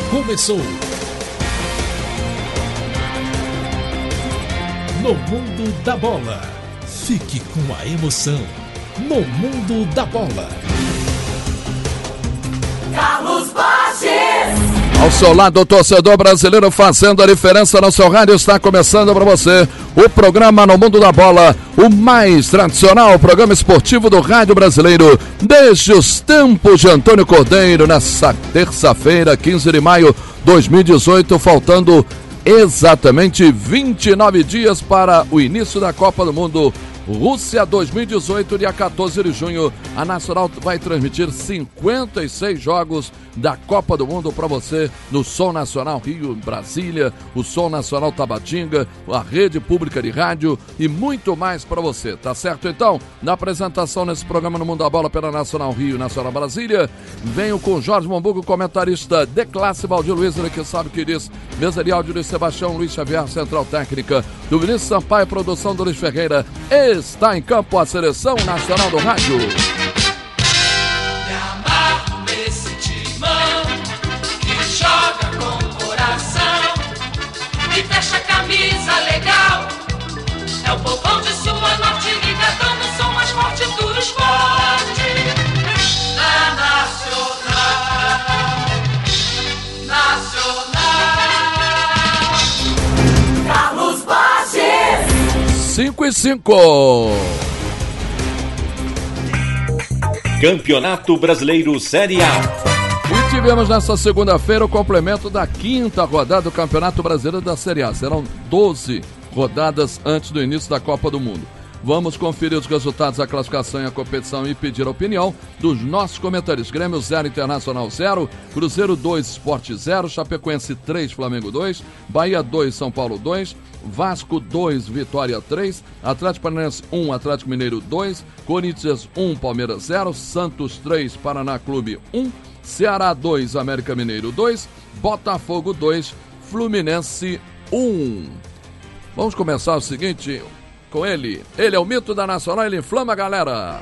começou. No Mundo da Bola. Fique com a emoção. No Mundo da Bola. Carlos Baches. Ao seu lado, o torcedor brasileiro fazendo a diferença no seu rádio. Está começando para você o programa No Mundo da Bola, o mais tradicional programa esportivo do rádio brasileiro, desde os tempos de Antônio Cordeiro, nessa terça-feira, 15 de maio de 2018, faltando exatamente 29 dias para o início da Copa do Mundo Rússia 2018, dia 14 de junho. A Nacional vai transmitir 56 jogos da Copa do Mundo para você no Som Nacional Rio, Brasília, o Som Nacional Tabatinga, a rede pública de rádio e muito mais para você, tá certo? Então, na apresentação nesse programa No Mundo da Bola pela Nacional Rio e Nacional Brasília, venho com Jorge Mombugo, comentarista de classe, Valdir Luiz, ele que sabe o que diz, mesa de áudio de Sebastião Luiz Xavier, central técnica do Vinícius Sampaio, produção do Luiz Ferreira. Está em campo a Seleção Nacional do Rádio. Me amarro nesse timão que joga com coração e fecha a camisa legal. É o povão de sua norte ligadão no som mais forte do esporte. Na Nacional, Nacional. Carlos Baches. 5-5. Campeonato Brasileiro Série A. E tivemos nessa segunda-feira o complemento da quinta rodada do Campeonato Brasileiro da Série A. Serão 12 rodadas antes do início da Copa do Mundo. Vamos conferir os resultados da classificação e a competição e pedir a opinião dos nossos comentaristas. Grêmio 0, Internacional 0, Cruzeiro 2, Sport 0, Chapecoense 3, Flamengo 2, Bahia 2, São Paulo 2, Vasco 2, Vitória 3, Atlético Paranaense 1, Atlético Mineiro 2, Corinthians 1, Palmeiras 0, Santos 3, Paraná Clube 1, Ceará 2, América Mineiro 2, Botafogo 2, Fluminense 1. Vamos começar o seguinte com ele. Ele é o mito da Nacional, ele inflama a galera.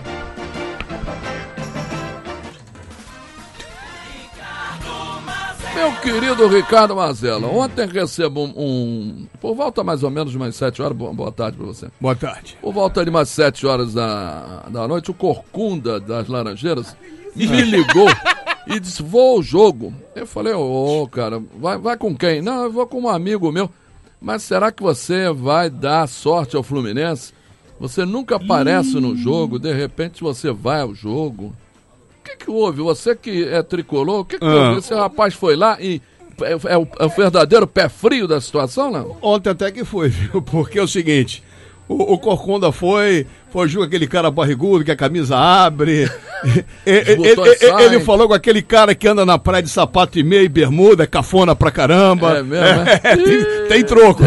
Meu querido Ricardo Mazella, ontem recebo por volta mais ou menos de umas 7 horas, boa tarde para você. Boa tarde. Por volta de umas 7 horas da noite, o Corcunda das Laranjeiras me ligou e disse, vou ao jogo. Eu falei, cara, vai com quem? Não, eu vou com um amigo meu. Mas será que você vai dar sorte ao Fluminense? Você nunca aparece no jogo, de repente você vai ao jogo. O que houve? Você que é tricolor, o que houve? Esse rapaz foi lá e é o verdadeiro pé frio da situação, não? Ontem até que foi, viu? Porque é o seguinte, o Corcunda foi jogo aquele cara barrigudo que a camisa abre. Ele falou com aquele cara que anda na praia de sapato e meia e bermuda, cafona pra caramba. É mesmo, né? Tem troco.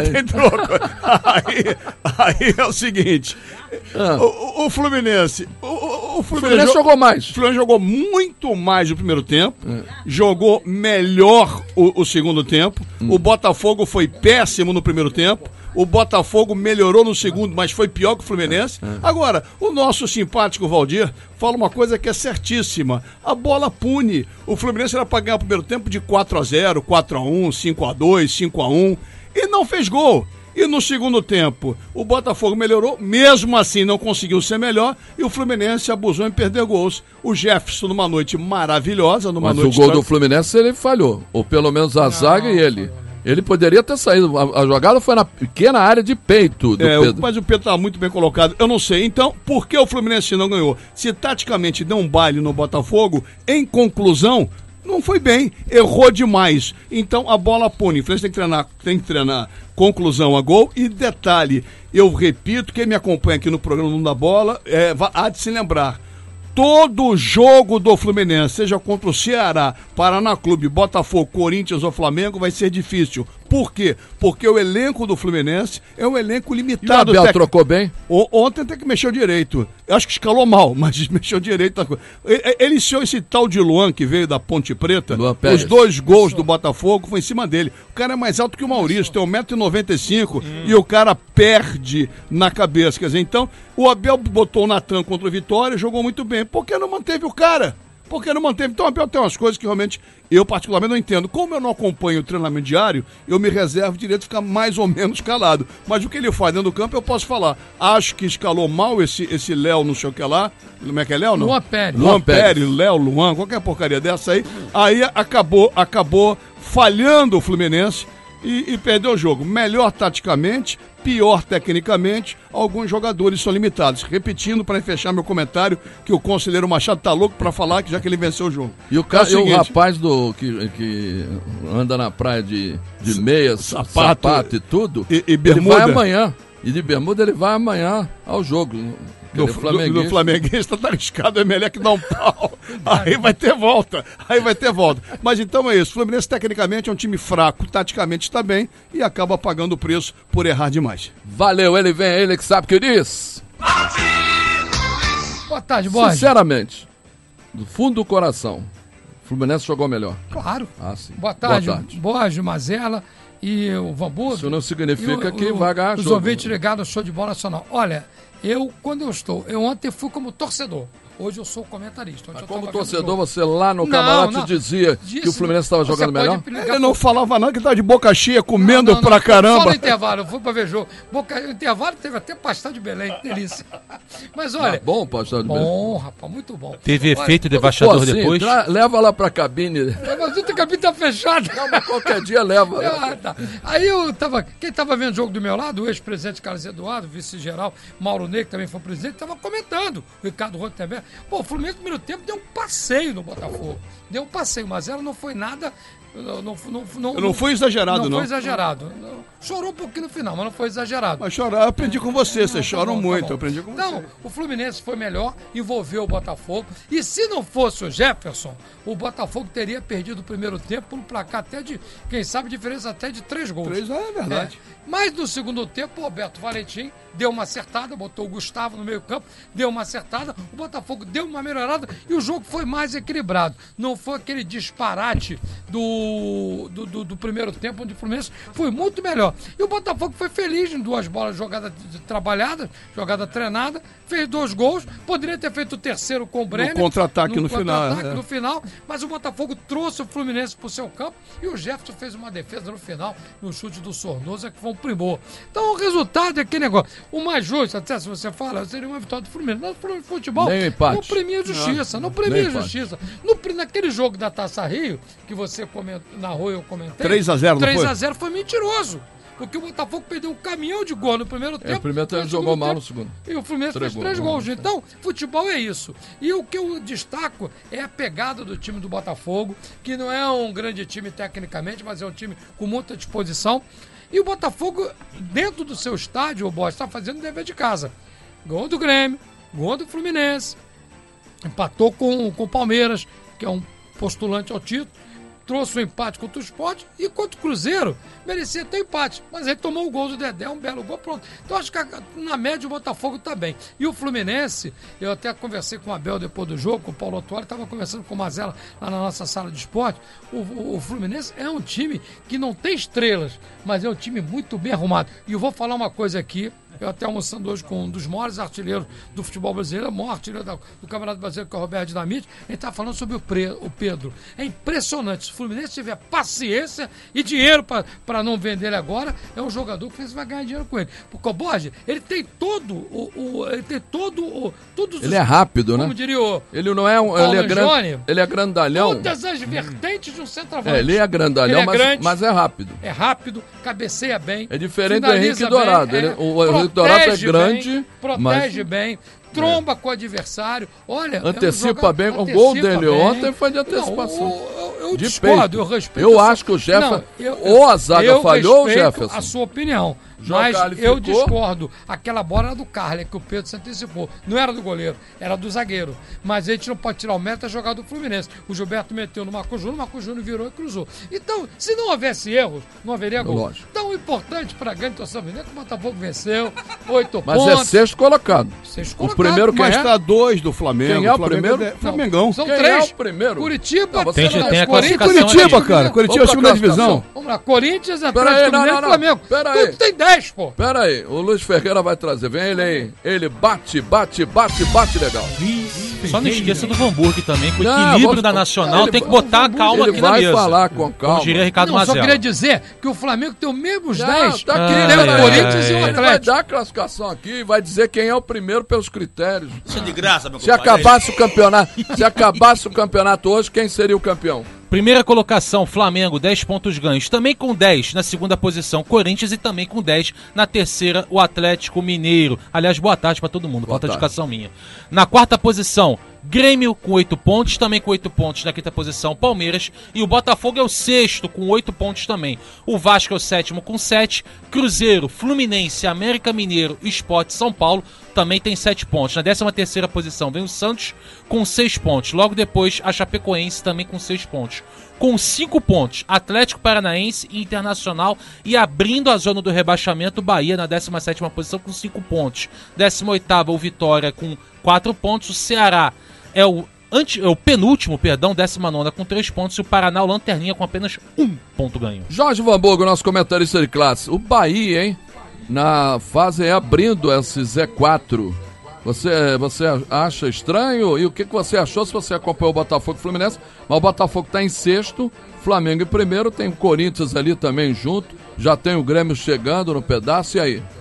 Aí é o seguinte, o Fluminense... O Fluminense jogou mais. O Fluminense jogou muito mais no primeiro tempo, jogou melhor o segundo tempo. O Botafogo foi péssimo no primeiro tempo. O Botafogo melhorou no segundo, mas foi pior que o Fluminense. Agora, o nosso simpático Valdir fala uma coisa que é certíssima. A bola pune. O Fluminense era para ganhar o primeiro tempo de 4-0, 4-1, 5-2, 5-1 e não fez gol. E no segundo tempo, o Botafogo melhorou, mesmo assim não conseguiu ser melhor, e o Fluminense abusou em perder gols. O Jefferson, numa noite maravilhosa, mas o gol do Fluminense ele falhou, ou pelo menos a zaga e ele. Ele poderia ter saído, a jogada foi na pequena área de peito do Pedro. Mas o Pedro estava muito bem colocado, eu não sei. Então, por que o Fluminense não ganhou? Se taticamente deu um baile no Botafogo, em conclusão, não foi bem, errou demais. Então a bola pune, o Fluminense tem que treinar conclusão a gol. E detalhe, eu repito, quem me acompanha aqui no programa Mundo da Bola, há de se lembrar, todo jogo do Fluminense, seja contra o Ceará, Paraná Clube, Botafogo, Corinthians ou Flamengo, vai ser difícil. Por quê? Porque o elenco do Fluminense é um elenco limitado. E o Abel trocou bem? Ontem até que mexeu direito. Eu acho que escalou mal, mas mexeu direito. Ele iniciou esse tal de Luan, que veio da Ponte Preta. Os 2 gols do Botafogo foi em cima dele. O cara é mais alto que o Maurício, tem 1,95 m e o cara perde na cabeça. Quer dizer, então, o Abel botou o Natan contra o Vitória, jogou muito bem. Por que não manteve o cara? Porque não manteve. Então, Abel tem umas coisas que realmente eu particularmente não entendo. Como eu não acompanho o treinamento diário, eu me reservo o direito de ficar mais ou menos calado. Mas o que ele faz dentro do campo, eu posso falar. Acho que escalou mal esse Léo, não sei o que lá. Como é que é Léo, não? Luan Pérez, Léo, Luan, qualquer porcaria dessa aí. Aí acabou falhando o Fluminense e perdeu o jogo. Melhor taticamente, pior tecnicamente, alguns jogadores são limitados. Repetindo, para fechar meu comentário, que o conselheiro Machado tá louco para falar que já que ele venceu o jogo. E o rapaz que anda na praia de meia, sapato e tudo, e bermuda. Ele vai amanhã. E de bermuda ele vai amanhã ao jogo. Do flamenguista tá arriscado, é melhor que dar um pau. Aí vai ter volta. Mas então é isso. O Fluminense tecnicamente é um time fraco, taticamente está bem e acaba pagando o preço por errar demais. Valeu, ele vem, ele que sabe o que diz. Boa tarde, Borges. Sinceramente, do fundo do coração, o Fluminense jogou melhor. Claro. Sim. Boa tarde. Borges, Mazella e o Vambudo. Isso não significa que vai ganhar jogo. Os ouvintes ligados ao Show de Bola Nacional. Olha, eu ontem fui como torcedor. Hoje eu sou comentarista. Mas como torcedor, você lá no camarote dizia que o Fluminense estava jogando melhor? Ele não falava nada, que estava de boca cheia, comendo pra caramba. Só no intervalo, eu fui pra ver jogo. No intervalo teve até pastel de Belém, delícia. Mas olha... Bom pastel de Belém. Bom, rapaz, muito bom. Teve efeito devastador depois? Leva lá pra cabine. Mas a cabine tá fechada. Não, mas qualquer dia leva. Tá. Aí quem tava vendo o jogo do meu lado, o ex-presidente Carlos Eduardo, vice-geral, Mauro Ney, que também foi presidente, tava comentando. O Ricardo Rotenberg. Pô, o Fluminense no primeiro tempo deu um passeio no Botafogo. Mas ela não foi nada... Não foi exagerado, não. Não foi exagerado. Chorou um pouquinho no final, mas não foi exagerado. Mas chorar, eu aprendi com você. Vocês choram muito, eu aprendi com você. Então, o Fluminense foi melhor, envolveu o Botafogo. E se não fosse o Jefferson, o Botafogo teria perdido o primeiro tempo por um placar até de, quem sabe, diferença até de 3 gols. 3 é verdade. Mas no segundo tempo, o Roberto Valentim deu uma acertada, botou o Gustavo no meio campo, deu uma acertada, o Botafogo deu uma melhorada e o jogo foi mais equilibrado. Não foi aquele disparate do primeiro tempo, onde o Fluminense foi muito melhor. E o Botafogo foi feliz em 2 bolas jogadas trabalhadas, jogada treinada, fez 2 gols, poderia ter feito o terceiro com o Brenner. No contra-ataque no final. Mas o Botafogo trouxe o Fluminense pro seu campo e o Jefferson fez uma defesa no final, no chute do Sornosa, que foi um primor. Então o resultado é aquele negócio. O mais justo, até se você fala, seria uma vitória do Fluminense. No futebol, não premia justiça. Não premia justiça. Naquele jogo da Taça Rio, que você narrou e eu comentei, 3-0, 3-0 foi mentiroso. Porque o Botafogo perdeu um caminhão de gol no primeiro tempo. O primeiro tempo jogou mal no segundo. E o Fluminense fez 3 gols. Então, futebol é isso. E o que eu destaco é a pegada do time do Botafogo, que não é um grande time tecnicamente, mas é um time com muita disposição. E o Botafogo, dentro do seu estádio, o Boss, está fazendo o dever de casa. Gol do Grêmio, gol do Fluminense, empatou com o Palmeiras, que é um postulante ao título, trouxe um empate contra o Sport e contra o Cruzeiro merecia ter empate, mas ele tomou o gol do Dedé, um belo gol, pronto. Então acho que na média o Botafogo tá bem. E o Fluminense, eu até conversei com o Abel depois do jogo, com o Paulo Autuori, estava conversando com o Mazella lá na nossa sala de esporte. O Fluminense é um time que não tem estrelas, mas é um time muito bem arrumado. E eu vou falar uma coisa aqui, eu até almoçando hoje com um dos maiores artilheiros do futebol brasileiro, o maior artilheiro do Campeonato Brasileiro, que é o Roberto Dinamite. Ele está falando sobre o Pedro. É impressionante. Se o Fluminense tiver paciência e dinheiro para não vender ele agora, é um jogador que o Fluminense vai ganhar dinheiro com ele. Porque o Borges, ele tem todo ele é rápido, né? Como diria o ele não é ele é grandalhão. Todas as vertentes de um centroavante. Ele é grandalhão, mas é rápido. É rápido, cabeceia bem. É diferente do Henrique Dourado. O Henrique Dourado é grande, protege bem, tromba com o adversário. Olha, antecipa bem. O gol dele ontem foi de antecipação. Eu discordo, eu respeito. Eu acho que o Jefferson, ou a zaga falhou, o Jefferson. A sua opinião. Mas eu discordo. Aquela bola era do Carlos, que o Pedro se antecipou. Não era do goleiro, era do zagueiro. Mas a gente não pode tirar o mérito da jogada do Fluminense. O Gilberto meteu no Marco Júnior, o Marco Júnior virou e cruzou. Então, se não houvesse erros, não haveria gol. Lógico. Então, o importante para a grande torcida é que o Botafogo venceu, 8 mas pontos. Mas é sexto colocado. Sexto o primeiro quem mas está 2 do Flamengo. Quem é o primeiro? Flamengão. São quem 3. é o primeiro? Curitiba. Tem a classificação. Curitiba, cara. Curitiba é a segunda divisão. Vamos lá. Corinthians, Atlético Mineiro e Flamengo. Tudo tem 10, pô. Pera aí, o Luiz Ferreira vai trazer. Vem ele aí. Ele bate legal. Só não esqueça do Hamburgo também, com o Não, equilíbrio vamos- da Nacional, ele tem que vai- botar a calma ele aqui na vai mesa. falar com calma. Como diria Ricardo Não, só Mazella. queria dizer que o Flamengo tem os mesmos 10 tá aqui, que tem o Corinthians e o Ele vai Atlético. dar a classificação aqui e vai dizer quem é o primeiro pelos critérios. Isso é de graça, meu Se acabasse o campeonato hoje, quem seria o campeão? Primeira colocação, Flamengo, 10 pontos ganhos. Também com 10 na segunda posição, Corinthians, e também com 10 na terceira, o Atlético Mineiro. Aliás, boa tarde pra todo mundo, falta de educação minha. Na quarta posição, Grêmio com 8 pontos, também com 8 pontos na quinta posição, Palmeiras. E o Botafogo é o sexto, com 8 pontos também. O Vasco é o sétimo com 7. Cruzeiro, Fluminense, América Mineiro, Sport, São Paulo também tem 7 pontos. Na 13ª posição vem o Santos com 6 pontos. Logo depois, a Chapecoense também com 6 pontos. Com 5 pontos, Atlético Paranaense e Internacional. E abrindo a zona do rebaixamento, Bahia na 17ª posição com 5 pontos. 18ª, o Vitória com 4 pontos. O Ceará é o penúltimo, 19ª com 3 pontos. E o Paraná, o Lanterninha, com apenas 1 ponto ganho. Jorge Vanburgo, nosso comentarista de classe. O Bahia, hein? Na fase abrindo esse Z4. Você acha estranho? E o que você achou se você acompanhou o Botafogo e Fluminense? Mas o Botafogo está em sexto, Flamengo em primeiro, tem o Corinthians ali também junto, já tem o Grêmio chegando no pedaço, e aí?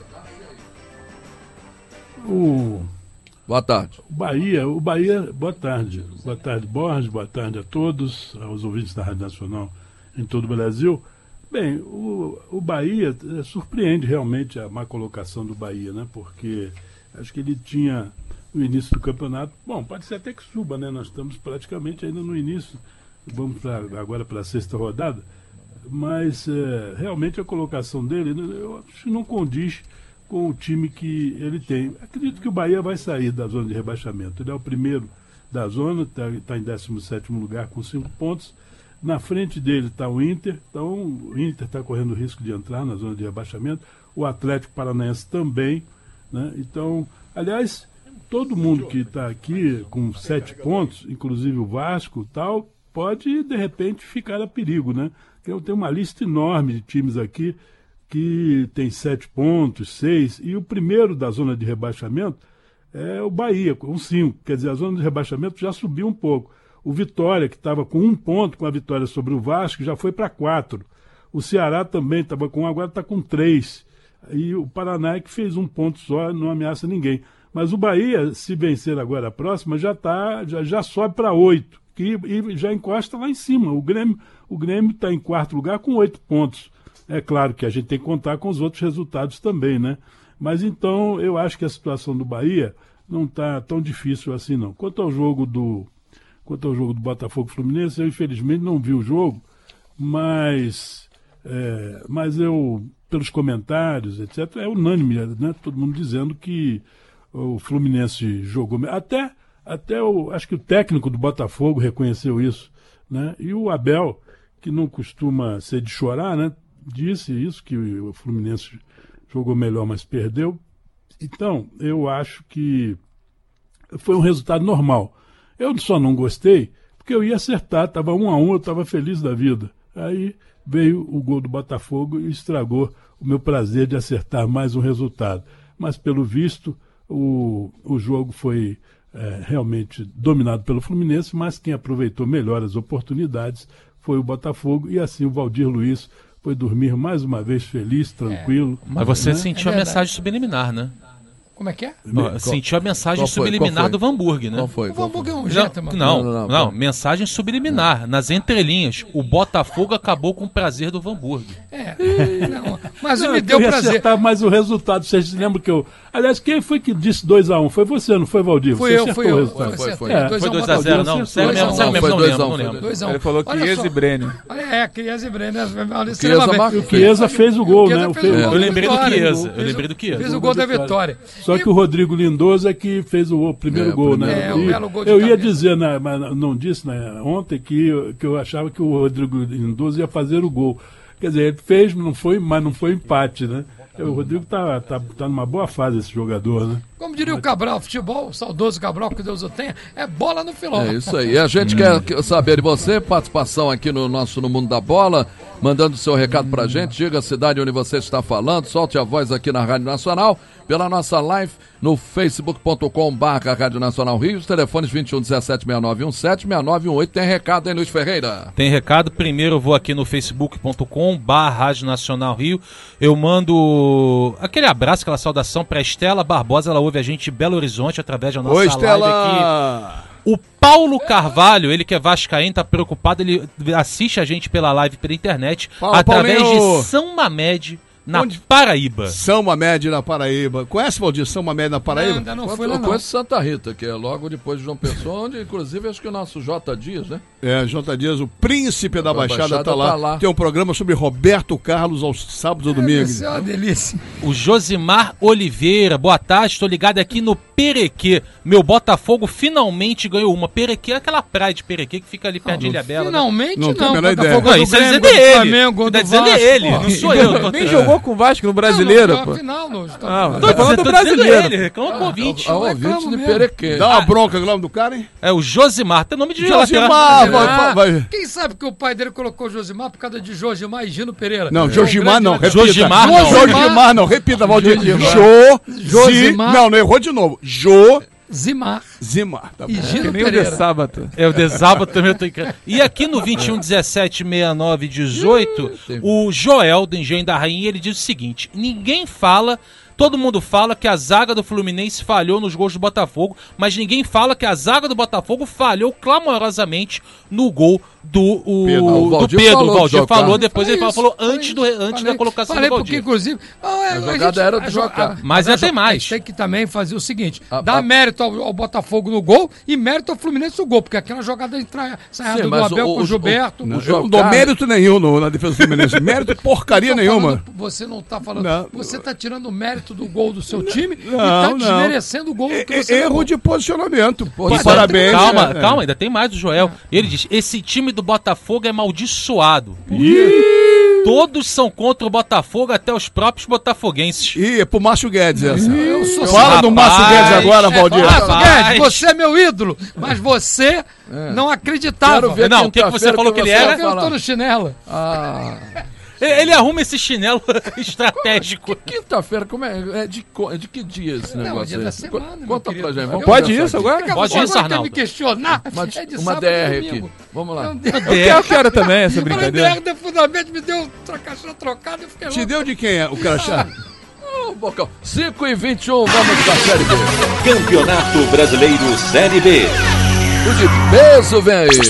Boa tarde. O Bahia, boa tarde. Boa tarde, Borges, boa tarde a todos, aos ouvintes da Rádio Nacional em todo o Brasil. Bem, o Bahia surpreende realmente a má colocação do Bahia, né? Porque acho que ele tinha no início do campeonato, bom, pode ser até que suba, né? Nós estamos praticamente ainda no início, vamos agora para a sexta rodada, mas realmente a colocação dele, eu acho que não condiz com o time que ele tem. Acredito que o Bahia vai sair da zona de rebaixamento. Ele é o primeiro da zona, está em 17º lugar com 5 pontos. Na frente dele está o Inter, então o Inter está correndo o risco de entrar na zona de rebaixamento. O Atlético Paranaense também, né? Então, aliás, todo mundo que está aqui com 7 pontos, inclusive o Vasco e tal, pode de repente ficar a perigo, né? Eu tenho uma lista enorme de times aqui que tem 7 pontos, 6, e o primeiro da zona de rebaixamento é o Bahia, com 5. Quer dizer, a zona de rebaixamento já subiu um pouco. O Vitória, que estava com 1 ponto com a vitória sobre o Vasco, já foi para 4. O Ceará também estava com 1, agora está com 3. E o Paraná, que fez 1 ponto só, não ameaça ninguém. Mas o Bahia, se vencer agora a próxima, já sobe para 8, e já encosta lá em cima. O Grêmio está em 4º lugar com 8 pontos. É claro que a gente tem que contar com os outros resultados também, né? Mas então eu acho que a situação do Bahia não está tão difícil assim, não. Quanto ao jogo do Botafogo Fluminense, eu infelizmente não vi o jogo, mas eu, pelos comentários, etc., é unânime, né? Todo mundo dizendo que o Fluminense jogou. Acho que o técnico do Botafogo reconheceu isso, né? E o Abel, que não costuma ser de chorar, né? Disse isso, que o Fluminense jogou melhor, mas perdeu. Então, eu acho que foi um resultado normal. Eu só não gostei porque eu ia acertar, estava 1-1, eu estava feliz da vida. Aí veio o gol do Botafogo e estragou o meu prazer de acertar mais um resultado. Mas, pelo visto, o jogo foi realmente dominado pelo Fluminense, mas quem aproveitou melhor as oportunidades foi o Botafogo, e assim o Valdir Luiz foi dormir mais uma vez feliz, tranquilo. Mas você né? sentiu a mensagem subliminar, né? Como é que é? Sentiu a mensagem subliminar do Vanburg, né? Qual foi? O Vanburg é um gentleman. Não, mensagem subliminar. Nas entrelinhas, o Botafogo acabou com o prazer do Vanburg. Mas me deu prazer. Acertar mais o resultado. Vocês se lembram que eu... Aliás, quem foi que disse 2-1? Foi você, não foi, Valdir? Fui eu. Foi 2-0, não? Sério mesmo, não lembro. Ele falou Chiesa e Brenner. Chiesa e Brenner. O Chiesa fez o gol, né? Eu lembrei do Chiesa. Fez o gol da vitória. Só que o Rodrigo Lindoso é que fez o primeiro gol, né? Um belo gol de eu ia cabeça. dizer, mas não disse, né, ontem que eu achava que o Rodrigo Lindoso ia fazer o gol. Quer dizer, ele fez, mas não foi empate, né? O Rodrigo tá numa boa fase, esse jogador, né? Como diria o Cabral, futebol, o saudoso Cabral, que Deus o tenha, é bola no filão. É isso aí. E a gente quer saber de você, participação aqui no Mundo da Bola. mandando seu recado pra gente. Diga a cidade onde você está falando, solte a voz aqui na Rádio Nacional, pela nossa live no facebook.com/Rádio Nacional Rio, os telefones 2117-6917, 6918. Tem recado aí, Luiz Ferreira? Tem recado. Primeiro eu vou aqui no facebook.com/Rádio Nacional Rio. Eu mando aquele abraço, aquela saudação para Estela Barbosa. Ela ouve a gente de Belo Horizonte através da nossa Oi, live Estela! aqui. O Paulo Carvalho, ele que é vascaíno, tá preocupado, ele assiste a gente pela live, pela internet, através Paulinho. de São Mamed, na Paraíba. São Mamed na Paraíba. Conhece, Valdir, São Mamed na Paraíba? Ainda não fui lá, Eu não. conheço Santa Rita, que é logo depois de João Pessoa, onde inclusive acho que o nosso J. Dias, né? J. Dias, o príncipe da Baixada, tá tá lá. lá. Tem um programa sobre Roberto Carlos aos sábados ou domingos. Isso é uma delícia. O Josimar Oliveira, boa tarde, estou ligado aqui no Perequê. Meu Botafogo finalmente ganhou uma. Perequê é aquela praia de Perequê que fica ali perto de Ilhabela. Né? Finalmente Não não. tenho a menor Botafogo ideia. do Não, isso é Grêmio, dizendo do ele. Flamengo, Tá do dizendo Vasco, ele, pô. não sou eu. Nem jogou com o Vasco no Brasileiro, pô. Final, não. Ah, Tô tá falando do dizendo Brasileiro. ele, reclama com o ouvinte. Ao ouvinte reclamo de mesmo. Perequê. Dá uma bronca no nome do cara, hein? É o Josimar, tem nome de Josimar, Ah, vai. Quem sabe que o pai dele colocou Josimar por causa de Josimar e Gino Pereira? Não, É um Josimar grande não, jogador. repita. Josimar não. Josimar não, repita, Valdir. Josimar. Não, errou de novo. Zimar Zimar. Tá bom. e Gino Nem o de Pereira. sábado. É o de sábado também eu tô encarando. E aqui no 21176918, o Joel, do Engenho da Rainha, ele diz o seguinte: ninguém fala, todo mundo fala que a zaga do Fluminense falhou nos gols do Botafogo, mas ninguém fala que a zaga do Botafogo falhou clamorosamente no gol do Pedro. O do Valdir Pedro. falou O Valdir de falou, jogar. depois ele Falei falou isso, antes falei. da colocação Falei do porque, Valdir. inclusive, A jogada era de jogar. Mas ainda tem A mais. gente tem que também fazer o seguinte: A- dar mérito ao Botafogo no gol e mérito ao Fluminense no gol, porque aquela jogada saiada do mas Abel o- com o o- Gilberto. Eu não dou mérito nenhum na defesa do Fluminense. Mérito porcaria Tô nenhuma. falando, você não tá falando. Não. Você tá tirando o mérito do gol do seu time e Não, tá não. desmerecendo o gol que você Erro levou. de posicionamento. Pois é. Parabéns. Calma, né? calma, ainda tem mais do Joel. Ele diz: esse time do Botafogo é amaldiçoado. Todos são contra o Botafogo, até os próprios botafoguenses. Ih, é pro Márcio Guedes essa. Eu sou Fala do Márcio Rapaz, Guedes agora, Valdir. Márcio Rapaz. Guedes, você é meu ídolo, mas você não acreditava. Quero ver Não, o que você quinta-feira falou que ele você era? vai Eu tô falar. no chinelo. Ah, Ele arruma esse chinelo estratégico. quinta-feira, como é? É de que dia esse Não, negócio? dia da aí? semana, meu Conta querido. pra gente. Vamos Pode conversar isso aqui. agora? Pode Agora isso, quer Arnaldo. me questionar? Uma, É de uma sábado e DR domingo. aqui. Vamos lá. Não deu. Eu quero também essa Falei, brincadeira. DR fundamento me deu caixa trocada, eu fiquei Te louco. deu de quem é o crachá? Ô, Bocão. 5h21, vamos pra Série B. Campeonato Brasileiro Série B. O de peso vem aí.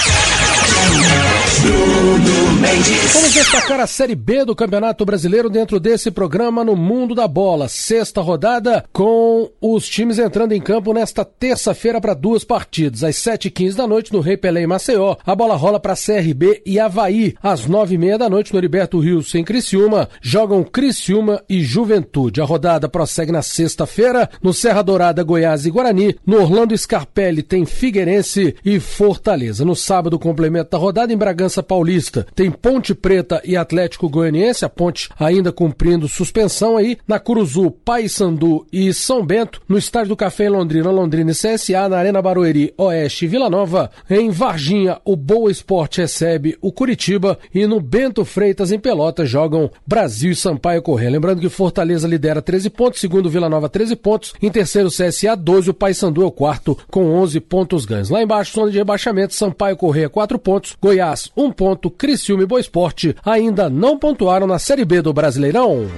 Vamos destacar a Série B do Campeonato Brasileiro dentro desse programa no Mundo da Bola. Sexta rodada com os times entrando em campo nesta terça-feira para duas partidas. Às 7h15 da noite no Rei Pelé em Maceió, a bola rola para CRB e Avaí. Às 9h30 da noite no Heriberto Rios em Criciúma, jogam Criciúma e Juventude. A rodada prossegue na sexta-feira no Serra Dourada, Goiás e Guarani. No Orlando Scarpelli tem Figueirense e Fortaleza. No sábado, complemento da rodada em Bragança Paulista, tem Ponte Preta e Atlético Goianiense, a Ponte ainda cumprindo suspensão aí. Na Curuzu, Paysandu e São Bento. No Estádio do Café em Londrina, Londrina e CSA. Na Arena Barueri, Oeste e Vila Nova. Em Varginha, o Boa Esporte recebe o Curitiba. E no Bento Freitas, em Pelotas, jogam Brasil e Sampaio Corrêa. Lembrando que Fortaleza lidera 13 pontos, segundo Vila Nova 13 pontos, em terceiro CSA 12, o Paysandu é o quarto com 11 pontos ganhos. Lá embaixo, zona de rebaixamento, Sampaio Corrêa 4 pontos, Goiás 1 ponto, Criciúma e Boa Esporte ainda não pontuaram na Série B do Brasileirão.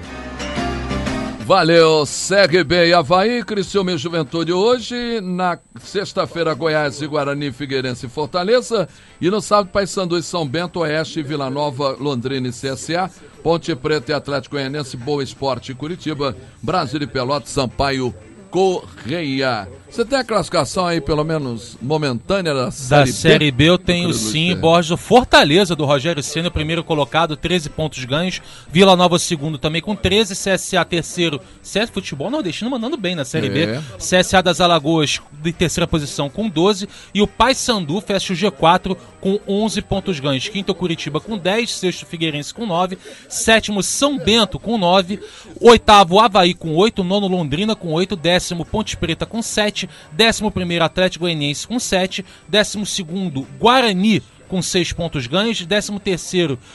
Valeu, CRB e Avaí, Criciúma e Juventude hoje. Na sexta-feira, Goiás e Guarani, Figueirense e Fortaleza. E no sábado, Paysandu e São Bento, Oeste, Vila Nova, Londrina e CSA. Ponte Preta e Atlético Goianiense, Boa Esporte e Curitiba. Brasil e Pelotas, Sampaio Correia. Você tem a classificação aí, pelo menos momentânea, da Série B eu tenho Cruz do sim, Céu. Borges, o Fortaleza do Rogério Ceni, primeiro colocado, 13 pontos ganhos, Vila Nova segundo também com 13, CSA terceiro, futebol nordestino mandando bem na Série B, CSA das Alagoas de terceira posição com 12 e o Paysandu fecha o G4 com 11 pontos ganhos, quinto Curitiba com 10, sexto Figueirense com 9, sétimo São Bento com 9, oitavo Avaí com 8, nono Londrina com 8, décimo Ponte Preta com 7, 11º Atlético Goianiense com 7, 12º Guarani com 6 pontos ganhos, 13º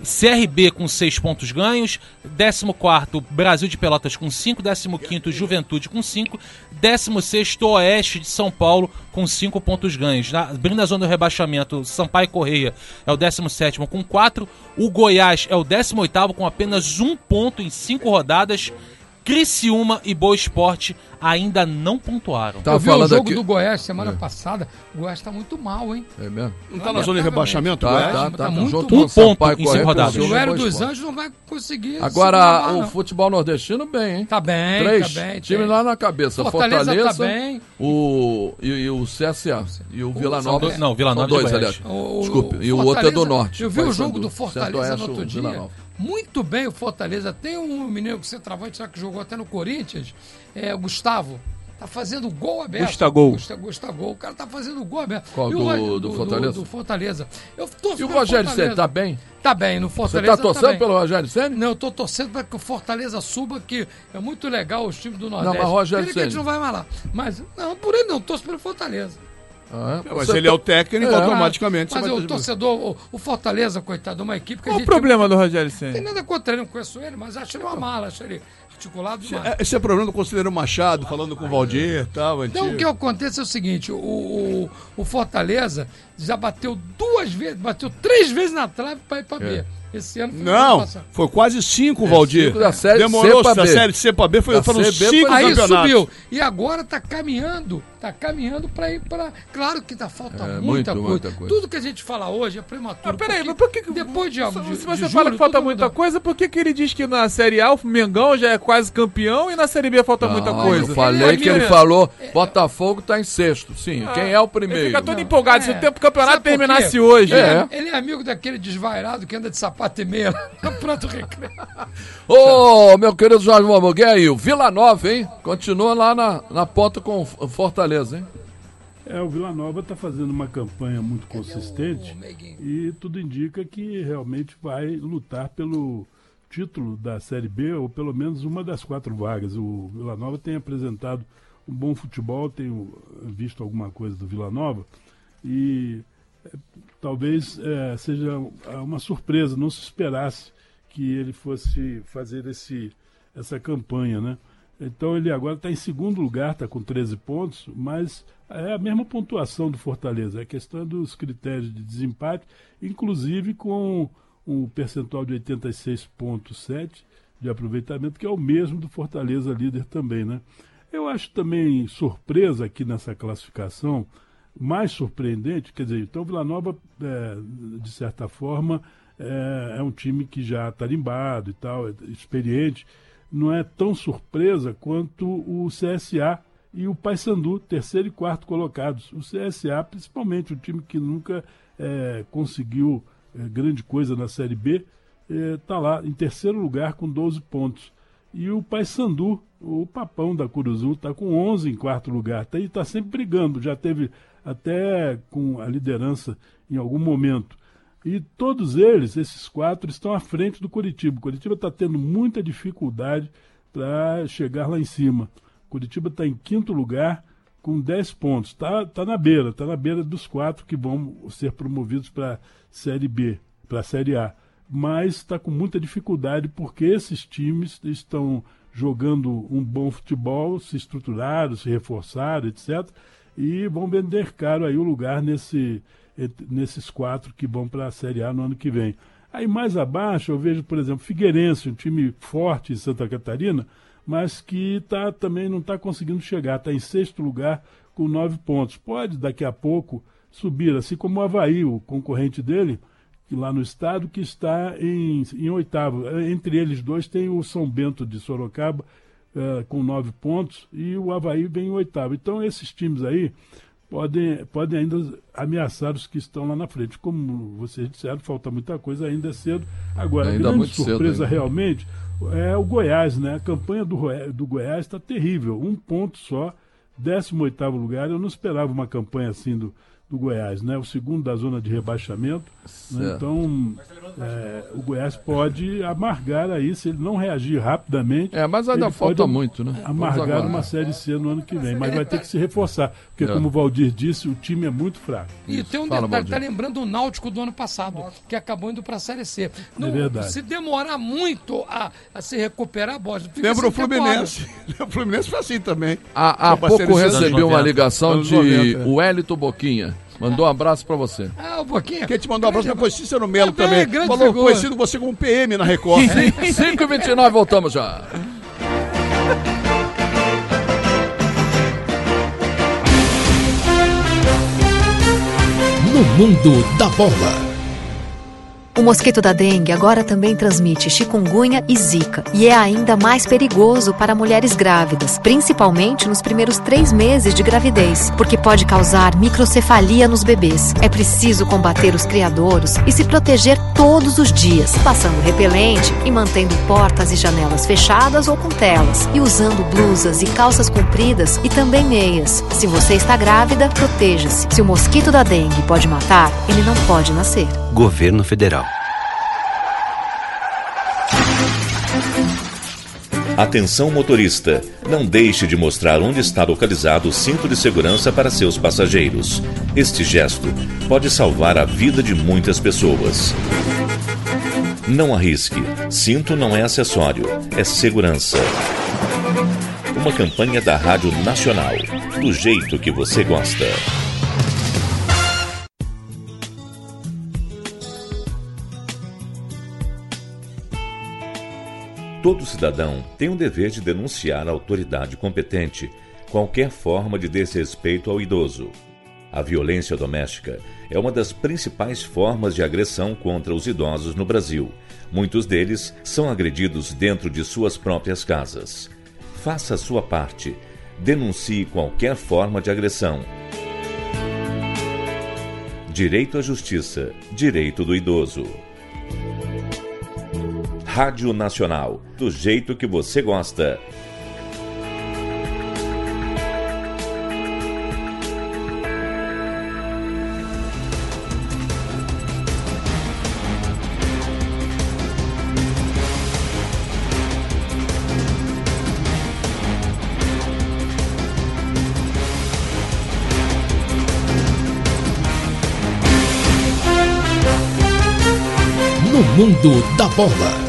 CRB com 6 pontos ganhos, 14º Brasil de Pelotas com 5, 15º Juventude com 5, 16º Oeste de São Paulo com 5 pontos ganhos. Abrindo a zona do rebaixamento, Sampaio Correia é o 17º com 4, o Goiás é o 18º com apenas 1 ponto em 5 rodadas, Criciúma e Boa Esporte ainda não pontuaram. Eu vi o jogo do Goiás semana passada. O Goiás tá muito mal, hein? É mesmo? Não tá na zona de rebaixamento? Tá muito mal. 1 ponto em 5 rodadas. O Hélio dos Anjos não vai conseguir. Agora, o futebol nordestino bem, hein? Tá bem, 3 tá bem. time lá na cabeça. Fortaleza tá bem. O CSA e o Vila Nova. Não, Vila Nova são 2, aliás. Desculpe. E o outro é do Norte. Eu vi o jogo do Fortaleza no outro dia. Muito bem o Fortaleza. Tem um menino que centroavante, sabe, que jogou até no Corinthians, o Gustavo. Tá fazendo gol aberto. Gustavo. O cara tá fazendo gol aberto. Qual? Do Fortaleza? Do Fortaleza. E o Rogério Ceni tá bem? Tá bem, no Fortaleza. Você tá torcendo pelo Rogério Ceni? Não, eu tô torcendo para que o Fortaleza suba, que é muito legal os times do Nordeste. Não, mas Rogério Ceni. Que a gente não vai mais lá. Mas, não, por ele não, torço pelo Fortaleza. Mas ele é o técnico, automaticamente. Mas o torcedor, o Fortaleza, coitado, uma equipe que Qual o problema do Rogério Ceni? Não tem nada contra ele, não conheço ele, mas acho ele uma mala, acho ele articulado demais. Esse é o problema do conselheiro Machado, falando com o Valdir e tal. Então o que acontece é o seguinte, o Fortaleza já bateu 3 vezes na trave para ir para B. Esse ano foi não, foi quase 5, Valdir. Demorou da série C para B, foram 5 campeonatos. Aí subiu. E agora tá caminhando para ir para... Claro que falta muita coisa. Tudo que a gente fala hoje é prematuro. Peraí, mas por que... Depois de algo se você fala que falta muita coisa, por que ele diz que na Série A o Mengão já é quase campeão e na Série B falta muita coisa? Eu falei que ele falou, Botafogo tá em 6º. Sim, quem é o primeiro? Ele fica todo empolgado, se o tempo do campeonato terminasse hoje. Ele é amigo daquele desvairado que anda de sapato e meia no Pronto Recreio. Ô, meu querido Jorge Momoguer, e o Vila Nova, hein? Continua lá na ponta com o Fortaleza, hein? O Vila Nova está fazendo uma campanha muito consistente e tudo indica que realmente vai lutar pelo título da Série B, ou pelo menos uma das 4 vagas. O Vila Nova tem apresentado um bom futebol, tenho visto alguma coisa do Vila Nova e talvez seja uma surpresa, não se esperasse que ele fosse fazer essa campanha, né? Então ele agora está em 2º lugar, está com 13 pontos, mas é a mesma pontuação do Fortaleza, é a questão dos critérios de desempate, inclusive com um percentual de 86,7% de aproveitamento, que é o mesmo do Fortaleza, líder também, né? Eu acho também surpresa aqui nessa classificação, mais surpreendente, quer dizer, então Vila Nova, de certa forma, é um time que já está tarimbado e tal, é experiente, não é tão surpresa quanto o CSA e o Paysandu, 3º e 4º colocados. O CSA, principalmente, um time que nunca conseguiu grande coisa na Série B, está lá em 3º lugar com 12 pontos. E o Paysandu, o papão da Curuzu, está com 11 em 4º lugar. E está sempre brigando, já teve até com a liderança em algum momento. E todos eles, esses 4, estão à frente do Coritiba. O Coritiba está tendo muita dificuldade para chegar lá em cima. O Coritiba está em 5º lugar com 10 pontos. Está na beira dos 4 que vão ser promovidos para a Série B, para a Série A. Mas está com muita dificuldade porque esses times estão jogando um bom futebol, se estruturaram, se reforçaram, etc., e vão vender caro aí o lugar nesses 4 que vão para a Série A no ano que vem. Aí mais abaixo eu vejo, por exemplo, Figueirense, um time forte em Santa Catarina, mas que também não está conseguindo chegar, está em 6º lugar com 9 pontos. Pode daqui a pouco subir, assim como o Avaí, o concorrente dele, lá no estado, que está em 8º. Entre eles dois tem o São Bento de Sorocaba, com 9 pontos, e o Avaí vem em 8º. Então esses times aí podem ainda ameaçar os que estão lá na frente. Como vocês disseram, falta muita coisa, ainda é cedo. Agora, ainda a grande surpresa realmente é o Goiás, né? A campanha do Goiás está terrível, 1 ponto só, 18º lugar. Eu não esperava uma campanha assim do do Goiás, né? O segundo da zona de rebaixamento. Né? Então, o Goiás pode amargar aí, se ele não reagir rapidamente. Mas ainda falta muito, né? Amargar uma Série C no ano que vem. Mas vai ter que se reforçar. Porque, como o Valdir disse, o time é muito fraco. E tem um detalhe, tá lembrando o Náutico do ano passado, que acabou indo para a Série C. É verdade. Se demorar muito a se recuperar, lembra o Fluminense. O Fluminense foi assim também. Há pouco recebi uma ligação de Wellington Boquinha. Mandou um abraço pra você. O Boquinha. Quem te mandou um abraço depois Cícero Melo também. Falou conhecido você como PM na Record. 5h29, voltamos já. No mundo da bola. O mosquito da dengue agora também transmite chikungunya e zika e é ainda mais perigoso para mulheres grávidas, principalmente nos primeiros 3 meses de gravidez, porque pode causar microcefalia nos bebês. É preciso combater os criadouros e se proteger todos os dias, passando repelente e mantendo portas e janelas fechadas ou com telas, e usando blusas e calças compridas e também meias. Se você está grávida, proteja-se. Se o mosquito da dengue pode matar, ele não pode nascer. Governo Federal. Atenção motorista, não deixe de mostrar onde está localizado o cinto de segurança para seus passageiros. Este gesto pode salvar a vida de muitas pessoas. Não arrisque, cinto não é acessório, é segurança. Uma campanha da Rádio Nacional, do jeito que você gosta. Todo cidadão tem o dever de denunciar à autoridade competente qualquer forma de desrespeito ao idoso. A violência doméstica é uma das principais formas de agressão contra os idosos no Brasil. Muitos deles são agredidos dentro de suas próprias casas. Faça a sua parte. Denuncie qualquer forma de agressão. Direito à justiça. Direito do idoso. Rádio Nacional, do jeito que você gosta. No mundo da bola.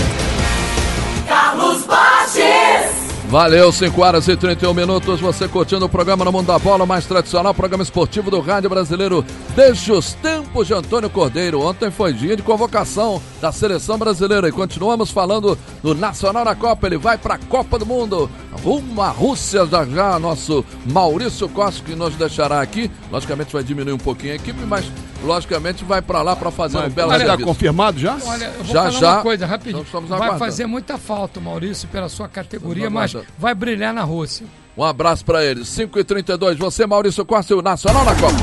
Valeu, 5h31, você curtindo o programa No Mundo da Bola, mais tradicional programa esportivo do rádio brasileiro desde os tempos de Antônio Cordeiro. Ontem foi dia de convocação da seleção brasileira e continuamos falando do Nacional na Copa. Ele vai para a Copa do Mundo, rumo à Rússia já. Nosso Maurício Costa, que nos deixará aqui, logicamente vai diminuir um pouquinho a equipe, mas logicamente vai para lá para fazer um belo serviço. Está confirmado já? Olha, eu vou falar uma coisa rapidinho. Vai fazer muita falta, Maurício, pela sua categoria, mas vai brilhar na Rússia. Um abraço para eles. 5h32, você, Maurício Costa, e o Nacional na Copa.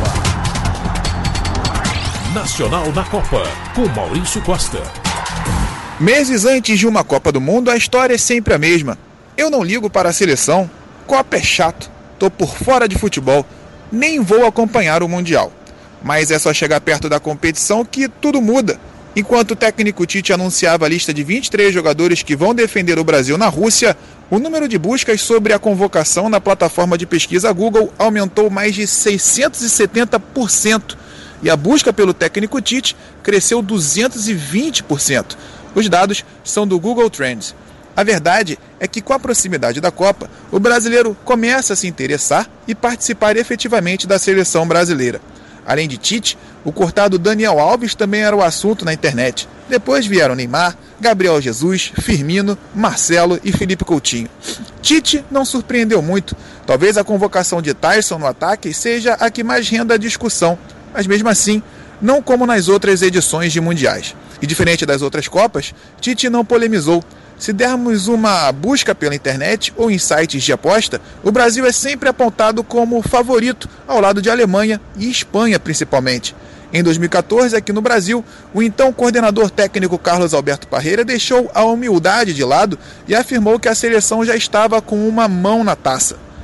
Nacional na Copa, com Maurício Costa. Meses antes de uma Copa do Mundo, a história é sempre a mesma. Eu não ligo para a seleção, Copa é chato, tô por fora de futebol, nem vou acompanhar o Mundial. Mas é só chegar perto da competição que tudo muda. Enquanto o técnico Tite anunciava a lista de 23 jogadores que vão defender o Brasil na Rússia, o número de buscas sobre a convocação na plataforma de pesquisa Google aumentou mais de 670%. E a busca pelo técnico Tite cresceu 220%. Os dados são do Google Trends. A verdade é que, com a proximidade da Copa, o brasileiro começa a se interessar e participar efetivamente da seleção brasileira. Além de Tite, o cortado Daniel Alves também era o assunto na internet. Depois vieram Neymar, Gabriel Jesus, Firmino, Marcelo e Felipe Coutinho. Tite não surpreendeu muito. Talvez a convocação de Tyson no ataque seja a que mais renda a discussão. Mas mesmo assim, não como nas outras edições de mundiais. E diferente das outras Copas, Tite não polemizou. Se dermos uma busca pela internet ou em sites de aposta, o Brasil é sempre apontado como favorito, ao lado de Alemanha e Espanha principalmente. Em 2014, aqui no Brasil, o então coordenador técnico Carlos Alberto Parreira deixou a humildade de lado e afirmou que a seleção já estava com uma mão na taça.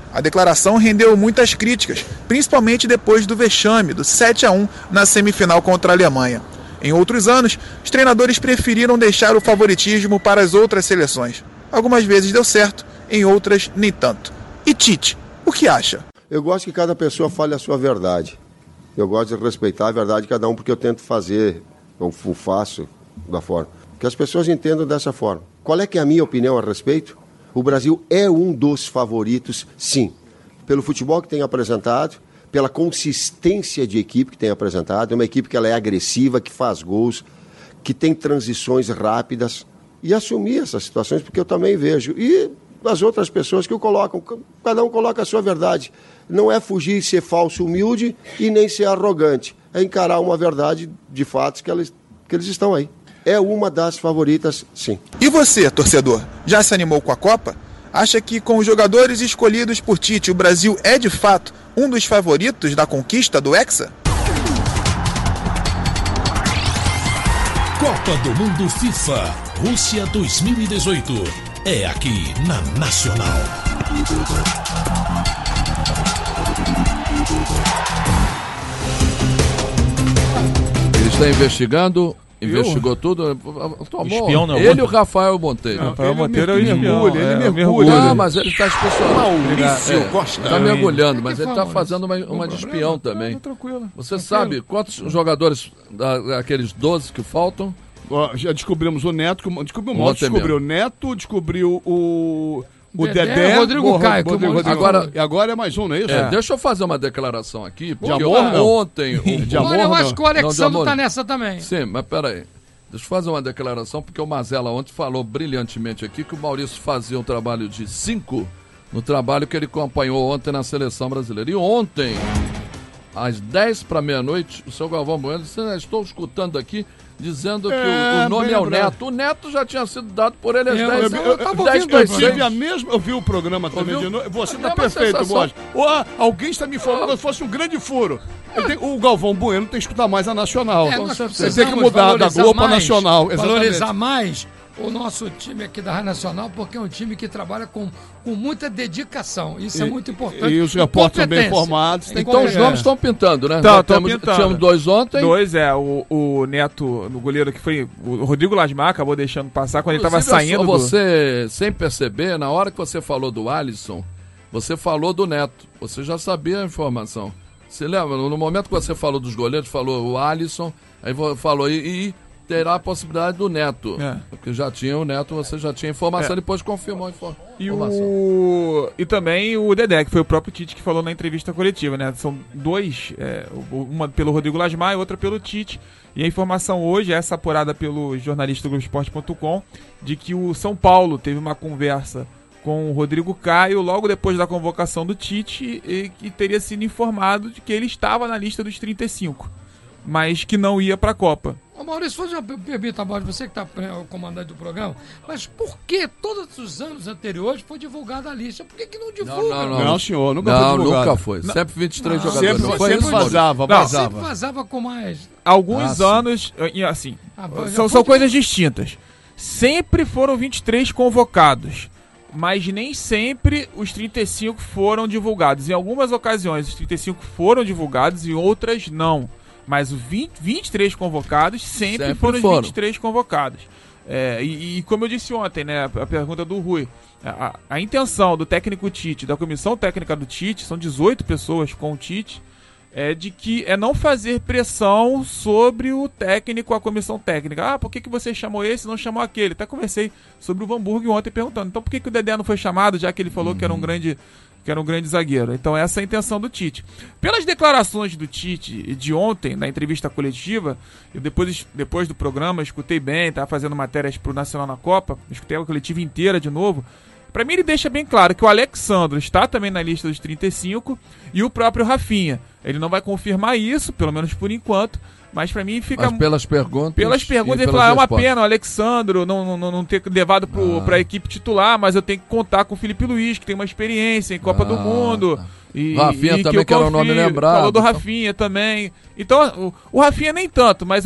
A declaração rendeu muitas críticas, principalmente depois do vexame do 7-1 na semifinal contra a Alemanha. Em outros anos, os treinadores preferiram deixar o favoritismo para as outras seleções. Algumas vezes deu certo, em outras nem tanto. E Tite, o que acha? Eu gosto que cada pessoa fale a sua verdade. Eu gosto de respeitar a verdade de cada um, porque eu tento fazer, eu faço da forma que as pessoas entendam dessa forma. Qual é que é a minha opinião a respeito? O Brasil é um dos favoritos, sim. Pelo futebol que tem apresentado, pela consistência de equipe que tem apresentado. É uma equipe que ela é agressiva, que faz gols, que tem transições rápidas. E assumir essas situações, porque eu também vejo. E as outras pessoas que o colocam, cada um coloca a sua verdade. Não é fugir e ser falso humilde e nem ser arrogante. É encarar uma verdade de fatos que eles estão aí. É uma das favoritas, sim. E você, torcedor, já se animou com a Copa? Acha que com os jogadores escolhidos por Tite, o Brasil é de fato um dos favoritos da conquista do Hexa? Copa do Mundo FIFA Rússia 2018 é aqui na Nacional. Ele está investigou tudo. Tomou. Espião não, ele e o Rafael Monteiro. Rafael Monteiro é o espião. Ele mergulha. Ah, mas ele está inspecionando. Está mergulhando, mas ele está fazendo uma de espião também. Tranquilo. Você sabe quantos jogadores daqueles 12 que faltam? Já descobrimos o Neto, descobriu o Neto, descobriu o Dedé, Rodrigo Caio. Agora é mais um, não é isso? Deixa eu fazer uma declaração aqui, porque ontem... Olha, eu acho que o Alexandre tá nessa também. Sim, mas peraí. Deixa eu fazer uma declaração, porque o Mazella ontem falou brilhantemente aqui que o Maurício fazia um trabalho de 5 no trabalho que ele acompanhou ontem na Seleção Brasileira. E ontem, às 10 para meia-noite, o seu Galvão Bueno disse: estou escutando aqui, dizendo que o nome é o Neto. O Neto já tinha sido dado por ele às 10 Eu vi o programa também de novo. Você está perfeito, Borges. Alguém está me falando que fosse um grande furo. O Galvão Bueno tem que escutar mais a Nacional. Você tem que mudar da Globo para Nacional. Valorizar mais o nosso time aqui da Rádio Nacional, porque é um time que trabalha com muita dedicação. Isso é muito importante. E os repórteres bem informados. Então os nomes estão pintando, né? Tínhamos 2 ontem. 2, o Neto, no goleiro que foi o Rodrigo Lasmar, acabou deixando passar quando ele estava saindo. Você, sem perceber, na hora que você falou do Alisson, você falou do Neto. Você já sabia a informação. Você lembra? No momento que você falou dos goleiros, falou o Alisson, aí falou e terá a possibilidade do Neto. Porque já tinha o Neto, você já tinha informação, depois confirmou a informação. E também o Dedé, que foi o próprio Tite que falou na entrevista coletiva, né? São 2, uma pelo Rodrigo Lasmar e outra pelo Tite. E a informação hoje, essa apurada pelo jornalista do Globoesporte.com, de que o São Paulo teve uma conversa com o Rodrigo Caio logo depois da convocação do Tite e teria sido informado de que ele estava na lista dos 35, mas que não ia para a Copa. Ô Maurício, fazer uma pergunta, você que está comandante do programa, mas por que todos os anos anteriores foi divulgada a lista? Por que não divulga? Não, senhor, nunca foi divulgado. Nunca foi. Sempre 23 jogadores. Sempre vazava. Sempre vazava com mais. Alguns anos, assim, são coisas distintas. Sempre foram 23 convocados, mas nem sempre os 35 foram divulgados. Em algumas ocasiões os 35 foram divulgados, em outras não. Mas os 23 convocados sempre foram os 23 convocados. E como eu disse ontem, né, a pergunta do Rui, a intenção do técnico Tite, da comissão técnica do Tite, são 18 pessoas com o Tite, de que não fazer pressão sobre o técnico, a comissão técnica. Por que você chamou esse e não chamou aquele? Até conversei sobre o Van Burg ontem perguntando, então por que o Dedé não foi chamado, já que ele falou que era um grande zagueiro? Então essa é a intenção do Tite. Pelas declarações do Tite de ontem, na entrevista coletiva, eu depois do programa, escutei bem, estava fazendo matérias para o Nacional na Copa, escutei a coletiva inteira de novo. Para mim ele deixa bem claro que o Alexandro está também na lista dos 35 e o próprio Rafinha. Ele não vai confirmar isso, pelo menos por enquanto, Mas pra mim fica... Mas pelas perguntas... ele fala, é uma pena o Alexandro não ter levado pra equipe titular, mas eu tenho que contar com o Felipe Luiz, que tem uma experiência em Copa do Mundo. Tá. Rafinha também, que era o nome lembrado. Falou do Rafinha também. Então, o Rafinha nem tanto, mas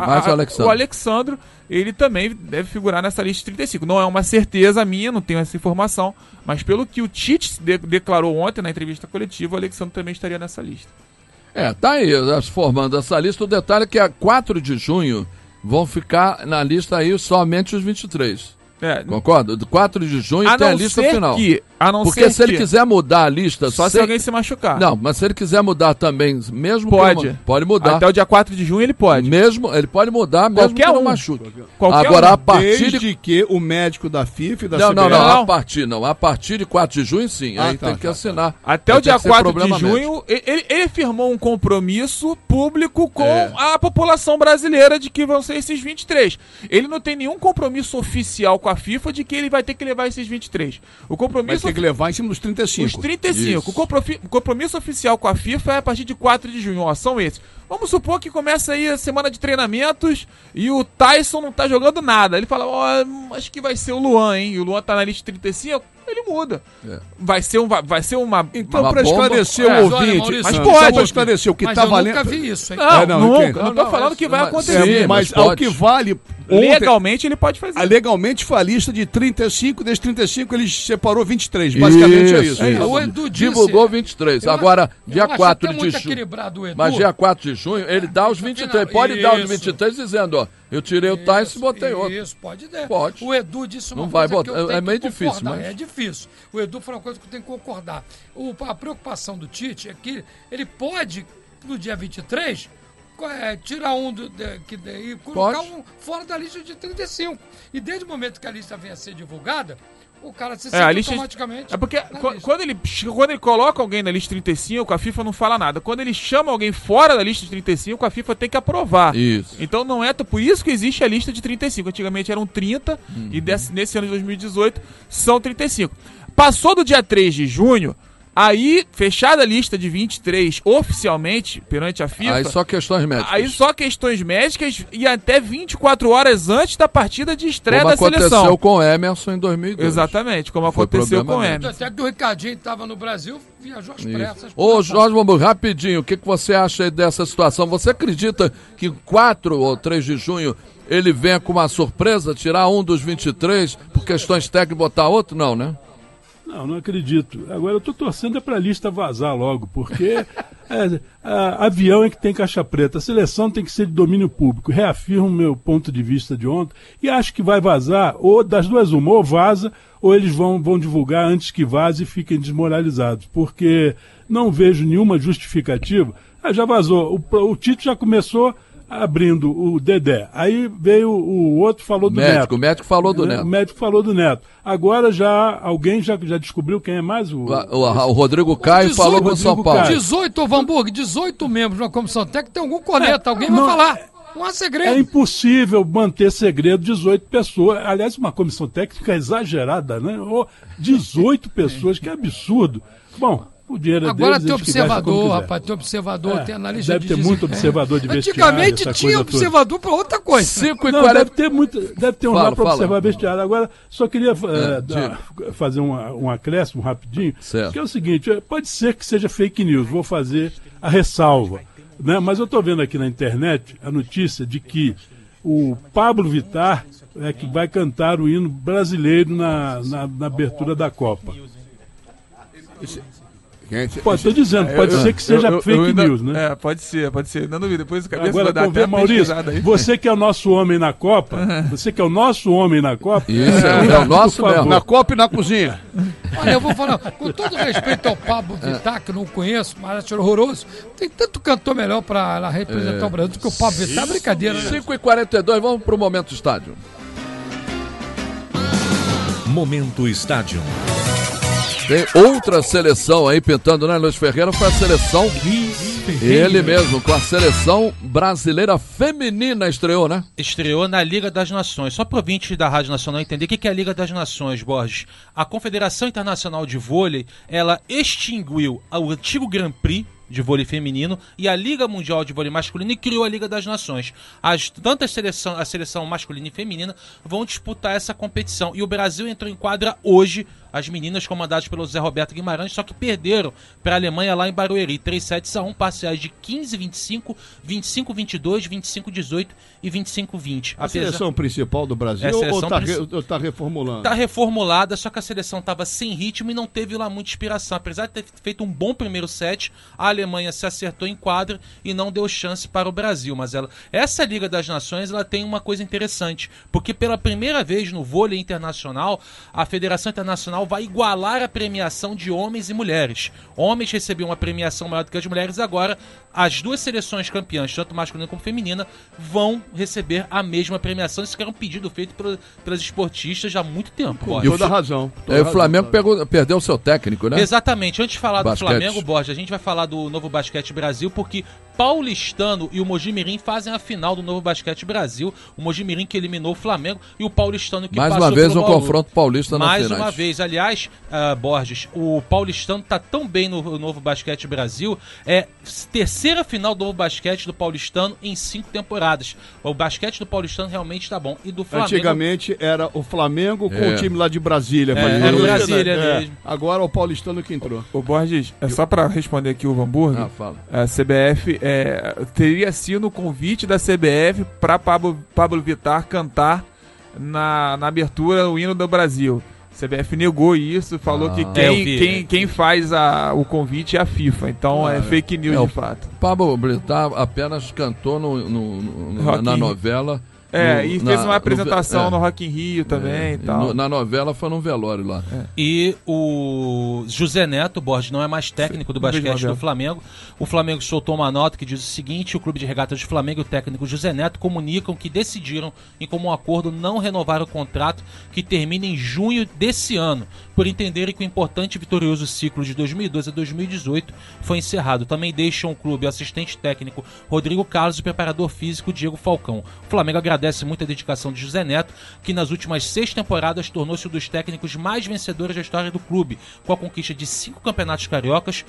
o Alexandro, ele também deve figurar nessa lista de 35. Não é uma certeza minha, não tenho essa informação, mas pelo que o Tite declarou ontem na entrevista coletiva, o Alexandro também estaria nessa lista. Tá aí, formando essa lista. O detalhe é que a 4 de junho vão ficar na lista aí somente os 23. Concorda? 4 de junho tem a lista final. Porque se ele quiser mudar a lista... Só se alguém se machucar. Não, mas se ele quiser mudar também, mesmo pode mudar. Até o dia 4 de junho ele pode. Ele pode mudar mesmo que não machuque. Agora, a partir desde que o médico da FIFA e da CBF... Não, a partir de 4 de junho sim, aí tem que assinar. Até o dia 4 de junho, ele firmou um compromisso público com a população brasileira de que vão ser esses 23. Ele não tem nenhum compromisso oficial com a FIFA de que ele vai ter que levar esses 23. O compromisso... Vai ter que levar em cima dos 35. Os 35. O compromisso oficial com a FIFA é a partir de 4 de junho. São esses. Vamos supor que começa aí a semana de treinamentos e o Tyson não tá jogando nada. Ele fala, acho que vai ser o Luan, hein? E o Luan tá na lista de 35, ele muda. Vai ser uma... Então, para esclarecer o ouvinte... Mas pode. Para esclarecer o que tá valendo... Eu nunca vi isso, hein? Não tô falando que vai acontecer. Sim, mas ao que vale... Legalmente ele pode fazer. Legalmente foi a lista de 35, desde 35 ele separou 23, basicamente é isso. O Edu disse, divulgou 23, agora dia 4 de junho. Mas dia 4 de junho ele dá os 23, pode dar os 23 dizendo, eu tirei o Tyson e botei outro. Isso, pode dar. Pode. O Edu disse uma não coisa vai botar, que eu tenho é meio que difícil, mas... É difícil. O Edu falou uma coisa que eu tenho que concordar. A preocupação do Tite é que ele pode, no dia 23... tirar e colocar um fora da lista de 35. E desde o momento que a lista venha a ser divulgada, o cara se sente automaticamente... É porque quando ele coloca alguém na lista de 35, a FIFA não fala nada. Quando ele chama alguém fora da lista de 35, a FIFA tem que aprovar. Isso. Então não é por isso que existe a lista de 35. Antigamente eram 30 e nesse ano de 2018 são 35. Passou do dia 3 de junho... Aí, fechada a lista de 23 oficialmente perante a FIFA... Aí só questões médicas. Aí só questões médicas e até 24 horas antes da partida de estreia da seleção. Como aconteceu com o Emerson em 2002. Exatamente, como aconteceu com o Emerson. Até que o Ricardinho estava no Brasil, viajou às pressas. Ô, Jorge Bambu, rapidinho, o que você acha aí dessa situação? Você acredita que 4 ou 3 de junho ele venha com uma surpresa, tirar um dos 23 por questões técnicas e botar outro? Não, né? Não acredito. Agora eu tô torcendo pra lista vazar logo, porque avião é que tem caixa preta. A seleção tem que ser de domínio público. Reafirmo o meu ponto de vista de ontem e acho que vai vazar, ou das duas uma, ou vaza, ou eles vão divulgar antes que vaze e fiquem desmoralizados, porque não vejo nenhuma justificativa. Já vazou. O Tite já começou abrindo o Dedé. Aí veio o outro, falou do Neto. O médico falou do Neto. O médico falou do Neto. Agora alguém já descobriu quem é mais? O Rodrigo Caio falou com o São Paulo. 18, Vanburg, 18 membros na comissão técnica, tem algum corneta, alguém vai falar. Não há segredo. É impossível manter segredo 18 pessoas. Aliás, uma comissão técnica exagerada, né? 18 pessoas, que absurdo. Bom, o dinheiro agora deles, tem observador, rapaz, tem observador, tem analista de desempenho. Deve ter muito observador de vestiário. Antigamente tinha observador para outra coisa. 5h40. Deve ter um lá para observar vestiário. Agora, só queria fazer um acréscimo rapidinho, certo. Que é o seguinte, pode ser que seja fake news, vou fazer a ressalva, né? Mas eu estou vendo aqui na internet a notícia de que o Pablo Vittar é que vai cantar o hino brasileiro na abertura da Copa. Estou dizendo, pode ser que seja fake news, né? Pode ser, não duvido. Depois agora vamos ver, Maurício, você que é o nosso homem na Copa, Isso é o nosso mesmo. Na Copa e na cozinha. Olha, eu vou falar, com todo respeito ao Pablo Vittar, que eu não conheço, mas acho horroroso, tem tanto cantor melhor para representar o Brasil do que o Pablo Vittar, brincadeira, né? 5h42, vamos pro Momento Estádio. Momento Estádio. Tem outra seleção aí pintando, né, Luiz Ferreira? Foi a seleção, ele mesmo, com a seleção brasileira feminina estreou, né? Estreou na Liga das Nações. Só para o ouvinte da Rádio Nacional entender o que é a Liga das Nações, Borges. A Confederação Internacional de Vôlei, ela extinguiu o antigo Grand Prix, de vôlei feminino e a Liga Mundial de Vôlei Masculino e criou a Liga das Nações. Tanto a seleção masculina e feminina vão disputar essa competição. E o Brasil entrou em quadra hoje, as meninas comandadas pelo Zé Roberto Guimarães, só que perderam para a Alemanha lá em Barueri. 3-7-1, parciais de 15-25, 25-22, 25-18 e 25-20. A seleção principal do Brasil ou está reformulando? Está reformulada, só que a seleção estava sem ritmo e não teve lá muita inspiração. Apesar de ter feito um bom primeiro set, a Alemanha se acertou em quadra e não deu chance para o Brasil. Mas essa Liga das Nações ela tem uma coisa interessante, porque pela primeira vez no vôlei internacional, a Federação Internacional vai igualar a premiação de homens e mulheres. Homens recebiam uma premiação maior do que as mulheres, agora as duas seleções campeãs, tanto masculina como feminina, vão receber a mesma premiação. Isso que era um pedido feito pelas esportistas já há muito tempo. Com toda razão. O Flamengo perdeu o seu técnico, né? Exatamente. Antes de falar do Flamengo, Borges, a gente vai falar do Novo Basquete Brasil, porque Paulistano e o Mojimirim fazem a final do Novo Basquete Brasil. O Mojimirim que eliminou o Flamengo e o Paulistano que mais passou uma vez pelo um confronto paulista na mais finais. uma vez. Aliás, Borges, o Paulistano tá tão bem no Novo Basquete Brasil, terceira final do Novo Basquete do Paulistano em 5 temporadas. O basquete do Paulistano realmente tá bom. E do Flamengo... Antigamente era o Flamengo com o time lá de Brasília. Era o Brasília mesmo. Agora o Paulistano que entrou. O Borges, só para responder aqui o Hamburgo, fala. A CBF teria sido o convite da CBF para Pablo Vittar cantar na abertura o hino do Brasil. A CBF negou isso, falou que quem faz o convite é a FIFA. Então é fake news de fato. Pablo Vittar apenas cantou na novela. E fez uma apresentação no Rock in Rio também e tal. Na novela foi num velório lá. E o José Neto, Borges, não é mais técnico do basquete do Flamengo. O Flamengo soltou uma nota que diz o seguinte: o Clube de Regatas do Flamengo e o técnico José Neto comunicam que decidiram, em comum acordo, não renovar o contrato que termina em junho desse ano, por entenderem que o importante e vitorioso ciclo de 2012 a 2018 foi encerrado. Também deixam o clube o assistente técnico Rodrigo Carlos e o preparador físico Diego Falcão. O Flamengo agradece muito a dedicação de José Neto, que nas últimas 6 temporadas tornou-se um dos técnicos mais vencedores da história do clube, com a conquista de 5 campeonatos cariocas,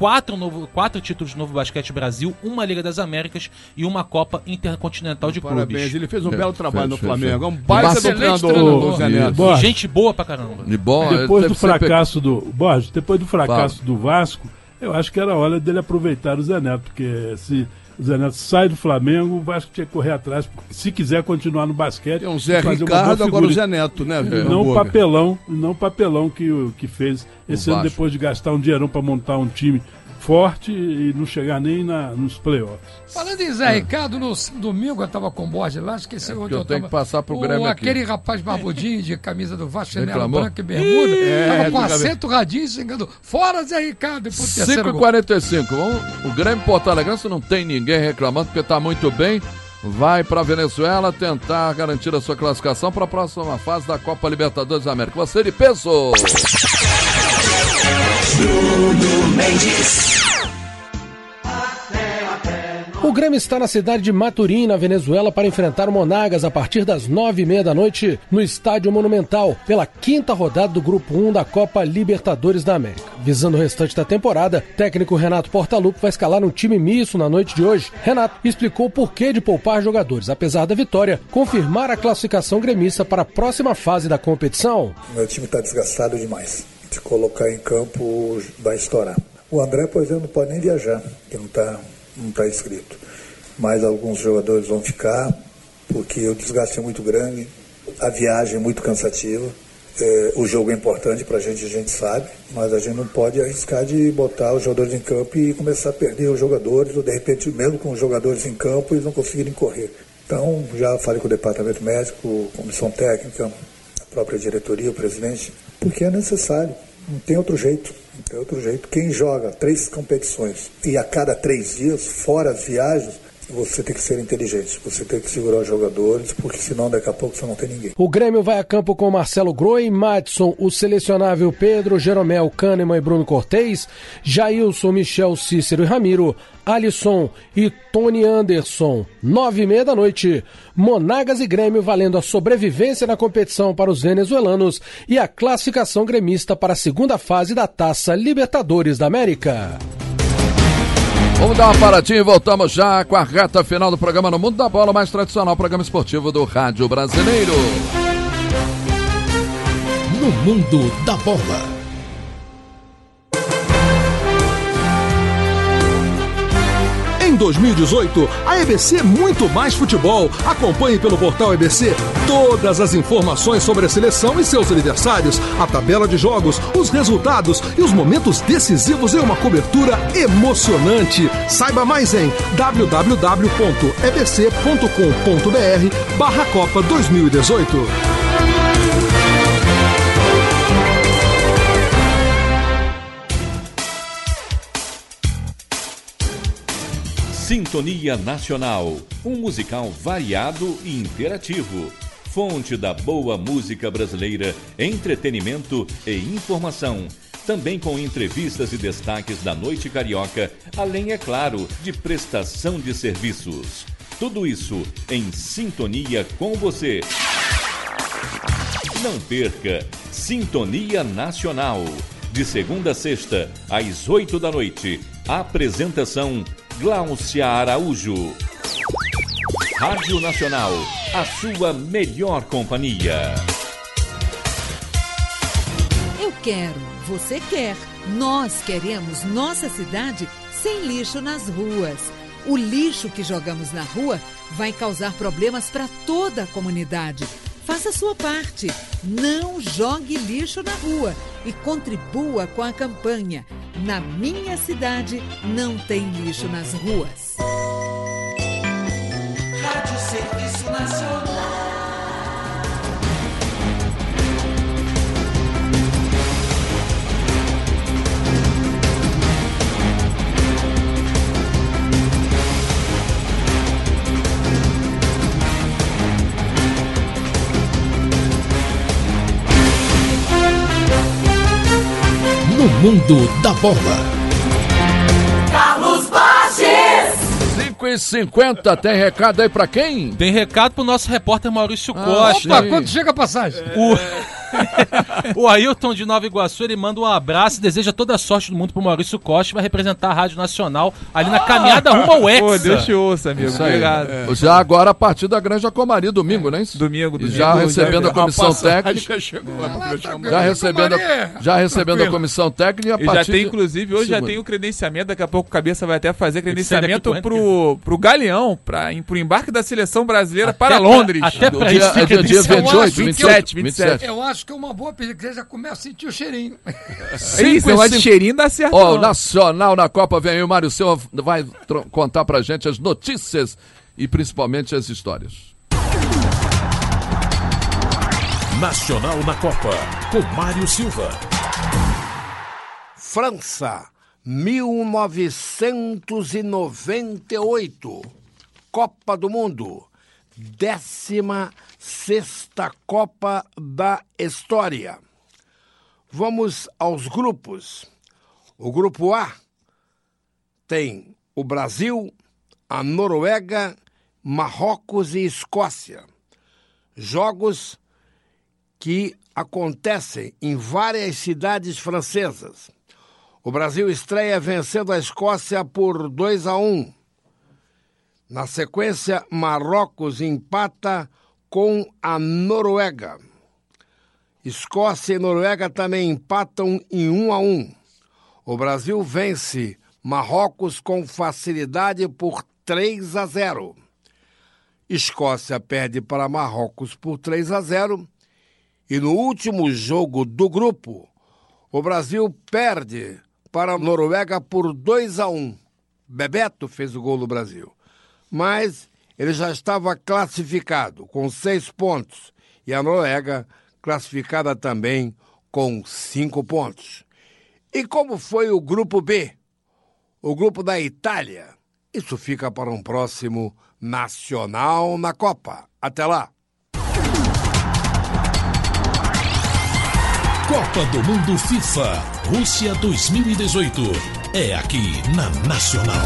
4 títulos do Novo Basquete Brasil, uma Liga das Américas e uma Copa Intercontinental de Clubes. Parabéns, ele fez um belo trabalho no Flamengo. É um baita do treinador, José Neto. Gente boa pra caramba. Depois do fracasso do Vasco, eu acho que era hora dele aproveitar o Zé Neto, porque se o Zé Neto sai do Flamengo, o Vasco tinha que correr atrás, porque se quiser continuar no basquete... É um Zé Ricardo, agora o Zé Neto, né? Não o papelão que fez esse ano, depois de gastar um dinheirão para montar um time forte e não chegar nem nos playoffs. Falando em Zé Ricardo, no domingo eu tava com o Borges lá, esqueci onde eu tenho que passar pro Grêmio aqui. Aquele rapaz barbudinho de camisa do Vasco, chinelo branco e bermuda, tava com acento radinho, xingando, fora Zé Ricardo! 5h45, o Grêmio Porto Alegre, não tem ninguém reclamando, porque tá muito bem, vai para Venezuela tentar garantir a sua classificação para a próxima fase da Copa Libertadores da América. Você de peso! Bruno Mendes. O Grêmio está na cidade de Maturim, na Venezuela, para enfrentar o Monagas a partir das 9h30 da noite no Estádio Monumental, pela 5ª rodada do Grupo 1 da Copa Libertadores da América. Visando o restante da temporada, técnico Renato Portaluppi vai escalar um time misto na noite de hoje. Renato explicou o porquê de poupar jogadores, apesar da vitória, confirmar a classificação gremista para a próxima fase da competição. Meu time está desgastado demais. Se colocar em campo, vai estourar. O André, por exemplo, não pode nem viajar, que não está inscrito. Mas alguns jogadores vão ficar, porque o desgaste é muito grande, a viagem é muito cansativa. O jogo é importante para a gente sabe, mas a gente não pode arriscar de botar os jogadores em campo e começar a perder os jogadores, ou de repente, mesmo com os jogadores em campo, eles não conseguirem correr. Então, já falei com o departamento médico, comissão técnica, a própria diretoria, o presidente, porque é necessário, não tem outro jeito. Quem joga 3 competições e a cada 3 dias, fora as viagens, você tem que ser inteligente, você tem que segurar os jogadores, porque senão daqui a pouco você não tem ninguém. O Grêmio vai a campo com Marcelo Groi, Madison, o selecionável Pedro, Jeromel, Kahneman e Bruno Cortez, Jailson, Michel, Cícero e Ramiro, Alisson e Tony Anderson. 9h30 da noite, Monagas e Grêmio valendo a sobrevivência na competição para os venezuelanos e a classificação gremista para a segunda fase da Taça Libertadores da América. Vamos dar uma paradinha e voltamos já com a reta final do programa No Mundo da Bola, mais tradicional programa esportivo do Rádio Brasileiro. No Mundo da Bola. Em 2018, a EBC é muito mais futebol. Acompanhe pelo portal EBC todas as informações sobre a seleção e seus adversários, a tabela de jogos, os resultados e os momentos decisivos em uma cobertura emocionante. Saiba mais em www.ebc.com.br/Copa 2018. Sintonia Nacional, um musical variado e interativo. Fonte da boa música brasileira, entretenimento e informação. Também com entrevistas e destaques da noite carioca, além, é claro, de prestação de serviços. Tudo isso em sintonia com você. Não perca Sintonia Nacional. De segunda a sexta, às 8 da noite. Apresentação Gláucia Araújo. Rádio Nacional, a sua melhor companhia. Eu quero, você quer, nós queremos nossa cidade sem lixo nas ruas. O lixo que jogamos na rua vai causar problemas para toda a comunidade. Faça a sua parte. Não jogue lixo na rua e contribua com a campanha Na Minha Cidade Não Tem Lixo nas Ruas. Rádio Serviço Nacional. No Mundo da Bola. Carlos Bages. 5h50, tem recado aí pra quem? Tem recado pro nosso repórter Maurício Costa. Opa, quando chega a passagem? O Ailton de Nova Iguaçu, ele manda um abraço e deseja toda a sorte do mundo pro Maurício Costa, que vai representar a Rádio Nacional ali na caminhada rumo ao Hexa. Pô, Deus te ouça, amigo. Obrigado. Já agora a partir da Granja Comari, domingo, né? Domingo. Já recebendo a comissão técnica. Já recebendo a comissão técnica. E já tem, inclusive, hoje já tem o credenciamento, daqui a pouco o Cabeça vai até fazer credenciamento pro Galeão, pro embarque da seleção brasileira para Londres. Até pra isso. É dia 28, 27. Eu acho que é uma boa pedida, que você já começa a sentir o cheirinho. Isso, eu acho que cheirinho dá certo. Ó, o Nacional na Copa vem aí, o Mário Silva vai contar pra gente as notícias e principalmente as histórias. Nacional na Copa, com Mário Silva. França, 1998. Copa do Mundo. 16ª Copa da história. Vamos aos grupos. O grupo A tem o Brasil, a Noruega, Marrocos e Escócia. Jogos que acontecem em várias cidades francesas. O Brasil estreia vencendo a Escócia por 2-1. Na sequência, Marrocos empata com a Noruega. Escócia e Noruega também empatam em 1-1. O Brasil vence Marrocos com facilidade por 3-0. Escócia perde para Marrocos por 3-0. E no último jogo do grupo, o Brasil perde para a Noruega por 2-1. Bebeto fez o gol do Brasil. Mas ele já estava classificado com 6 pontos e a Noruega classificada também com 5 pontos. E como foi o grupo B? O grupo da Itália? Isso fica para um próximo Nacional na Copa. Até lá! Copa do Mundo FIFA, Rússia 2018. É aqui na Nacional.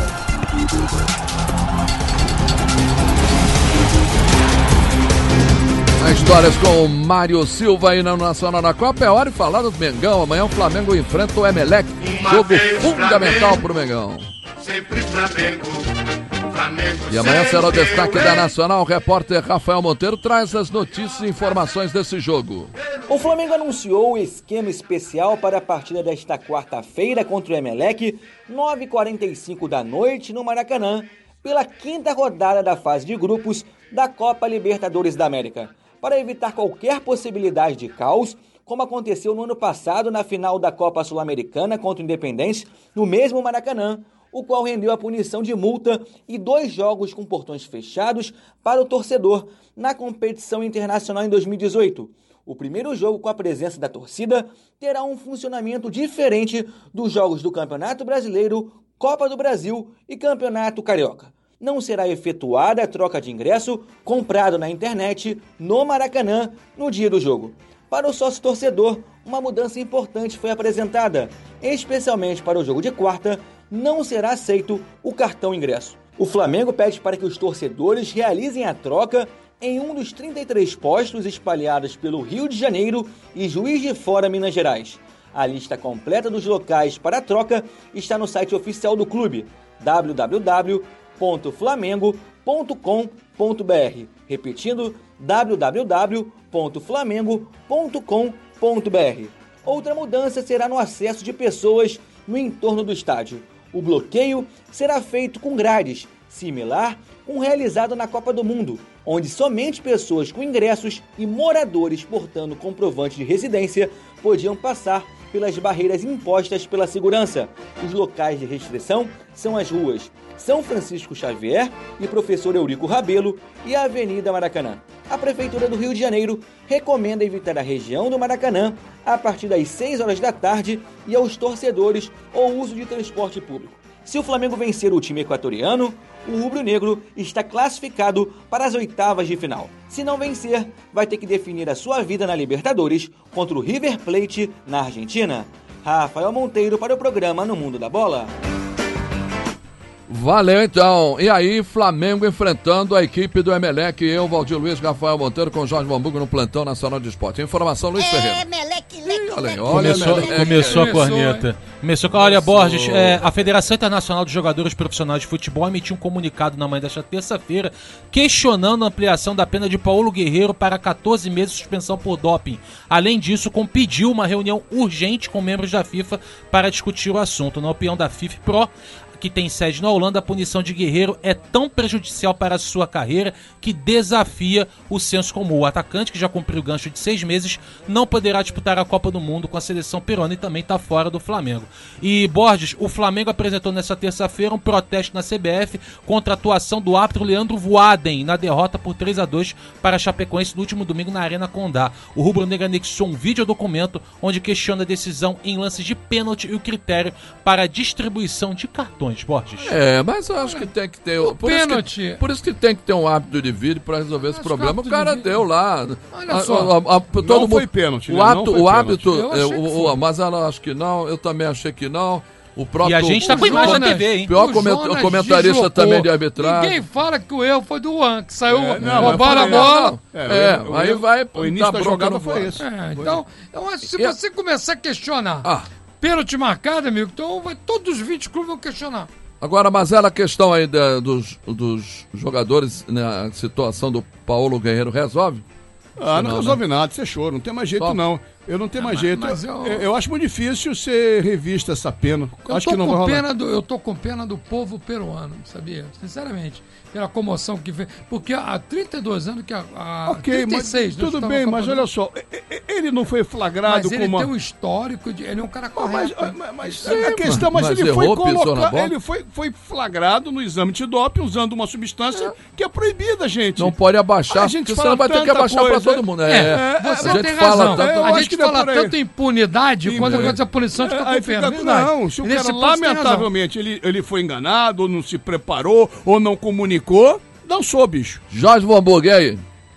Histórias com o Mário Silva aí no Nacional na Copa. É hora de falar do Mengão. Amanhã o Flamengo enfrenta o Emelec. Jogo fundamental pro Mengão. sempre Flamengo. E amanhã será o destaque da Nacional. O repórter Rafael Monteiro traz as notícias e informações desse jogo. O Flamengo anunciou o esquema especial para a partida desta quarta-feira contra o Emelec, 9h45 da noite, no Maracanã, pela 5ª rodada da fase de grupos da Copa Libertadores da América. Para evitar qualquer possibilidade de caos, como aconteceu no ano passado na final da Copa Sul-Americana contra o Independente, no mesmo Maracanã, o qual rendeu a punição de multa e 2 jogos com portões fechados para o torcedor na competição internacional em 2018. O primeiro jogo com a presença da torcida terá um funcionamento diferente dos jogos do Campeonato Brasileiro, Copa do Brasil e Campeonato Carioca. Não será efetuada a troca de ingresso comprado na internet no Maracanã no dia do jogo. Para o sócio-torcedor, uma mudança importante foi apresentada, especialmente para o jogo de quarta, não será aceito o cartão ingresso. O Flamengo pede para que os torcedores realizem a troca em um dos 33 postos espalhados pelo Rio de Janeiro e Juiz de Fora, Minas Gerais. A lista completa dos locais para a troca está no site oficial do clube, www.flamengo.com.br. Repetindo, www.flamengo.com.br. Outra mudança será no acesso de pessoas no entorno do estádio. O bloqueio será feito com grades, similar com o realizado na Copa do Mundo, onde somente pessoas com ingressos e moradores portando comprovante de residência podiam passar pelas barreiras impostas pela segurança. Os locais de restrição são as ruas São Francisco Xavier e Professor Eurico Rabelo e a Avenida Maracanã. A Prefeitura do Rio de Janeiro recomenda evitar a região do Maracanã a partir das 6 horas da tarde e aos torcedores o uso de transporte público. Se o Flamengo vencer o time equatoriano, o rubro-negro está classificado para as oitavas de final. Se não vencer, vai ter que definir a sua vida na Libertadores contra o River Plate na Argentina. Rafael Monteiro para o programa No Mundo da Bola. Valeu então. E aí, Flamengo enfrentando a equipe do Emelec. Eu, Valdir Luiz, Rafael Monteiro com Jorge Bambuco no Plantão Nacional de Esporte. Informação, Luiz Ferreira. Começou a corneta. Olha, Borges, a Federação Internacional de Jogadores Profissionais de Futebol emitiu um comunicado na manhã desta terça-feira questionando a ampliação da pena de Paulo Guerreiro para 14 meses de suspensão por doping. Além disso, pediu uma reunião urgente com membros da FIFA para discutir o assunto. Na opinião da FIFA Pro, que tem sede na Holanda, a punição de Guerreiro é tão prejudicial para a sua carreira que desafia o senso comum. O atacante, que já cumpriu o gancho de 6 meses, não poderá disputar a Copa do Mundo com a seleção peruana e também está fora do Flamengo. E, Borges, o Flamengo apresentou nessa terça-feira um protesto na CBF contra a atuação do árbitro Leandro Voaden na derrota por 3-2 para a Chapecoense no último domingo na Arena Condá. O rubro-negro anexou um videodocumento onde questiona a decisão em lances de pênalti e o critério para a distribuição de cartões. Borges. Mas eu acho que tem que ter pênalti. Por isso que tem que ter um árbitro de vídeo para resolver esse problema. O cara deu lá. Olha só, todo não mundo, foi pênalti. O árbitro, mas ela acho que não. Eu também achei que não. O próprio, e a gente tá com imagem na TV, hein? O pior comentarista também de arbitragem. Ninguém fala que o erro foi do Juan, que saiu roubaram a bola. Aí vai. O início da jogada foi esse. Então, eu acho que se você começar a questionar pênalti marcado, amigo, então todos os 20 clubes vão questionar. Agora, mas a questão aí dos jogadores, né, a situação do Paulo Guerreiro resolve? Não resolve nada, você chora, não tem mais jeito não. Eu não tenho mais jeito. Eu acho muito difícil ser revista essa pena. Eu tô com pena do povo peruano, sabia? Sinceramente. Pela comoção que fez. Porque há 32 anos que há 36. Mas, tudo bem, mas olha só. Ele não foi flagrado mas ele tem um histórico, ele é um cara correto. A questão, mas ele foi colocado. Ele foi flagrado no exame de doping usando uma substância que é proibida, gente. Não pode abaixar, porque senão vai ter que abaixar para todo mundo. Você tem razão. A gente fala tanto em impunidade quando acontece a punição de fica com pena. Não, se o cara lamentavelmente ele foi enganado, ou não se preparou, ou não comunicou, não sou, bicho. Jorge Bambuco, aí?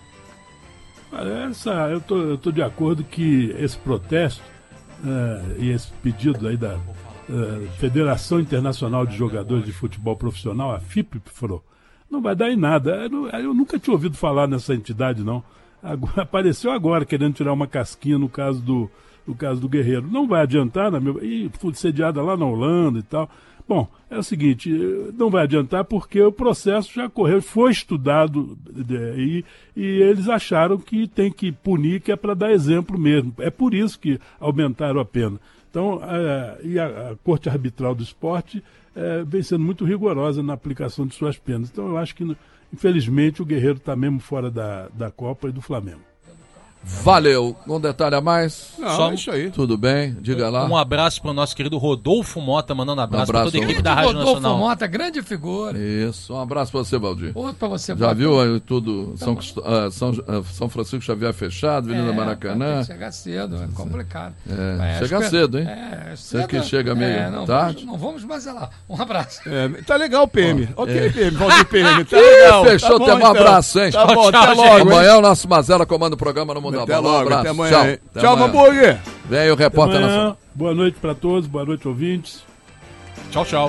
Eu tô de acordo que esse protesto e esse pedido aí da Federação Internacional de Jogadores de Futebol Profissional, a FIPFRO, não vai dar em nada. Eu nunca tinha ouvido falar nessa entidade, não. Apareceu agora querendo tirar uma casquinha no caso do Guerreiro. Não vai adiantar, e foi sediada lá na Holanda e tal. Bom, é o seguinte, não vai adiantar porque o processo já correu, foi estudado e eles acharam que tem que punir, que é para dar exemplo mesmo. É por isso que aumentaram a pena. Então, a Corte Arbitral do Esporte vem sendo muito rigorosa na aplicação de suas penas. Então, eu acho que, infelizmente, o Guerreiro está mesmo fora da Copa e do Flamengo. Valeu. Um detalhe a mais? Não, só isso aí. Tudo bem? Diga lá. Um abraço para o nosso querido Rodolfo Mota, mandando abraço para toda a equipe da Rádio Rodolfo Nacional. Mota, grande figura. Isso. Um abraço para você, Valdir. Outro para você, Já Valdir. viu aí tudo? São Francisco Xavier fechado, Avenida Maracanã. Tem que chegar cedo, é complicado. Chega cedo, hein? Cedo, você que chega meio tarde. Não vamos mais lá. Um abraço. Tá legal, PM. Ok, PM. Valdir PM. Tá legal. Fechou, tá tem um abraço, hein? Tá bom, tchau, até logo. Amanhã o nosso Mazela comanda o programa no Mundo da Bola. Até logo, abraço. até amanhã. Tchau. Tchau, Mamburger. Vem o repórter nacional. Boa noite para todos, boa noite, ouvintes. Tchau, tchau.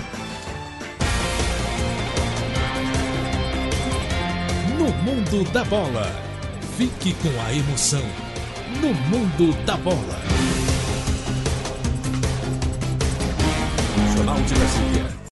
No Mundo da Bola. Fique com a emoção. No Mundo da Bola. Jornal de Brasília.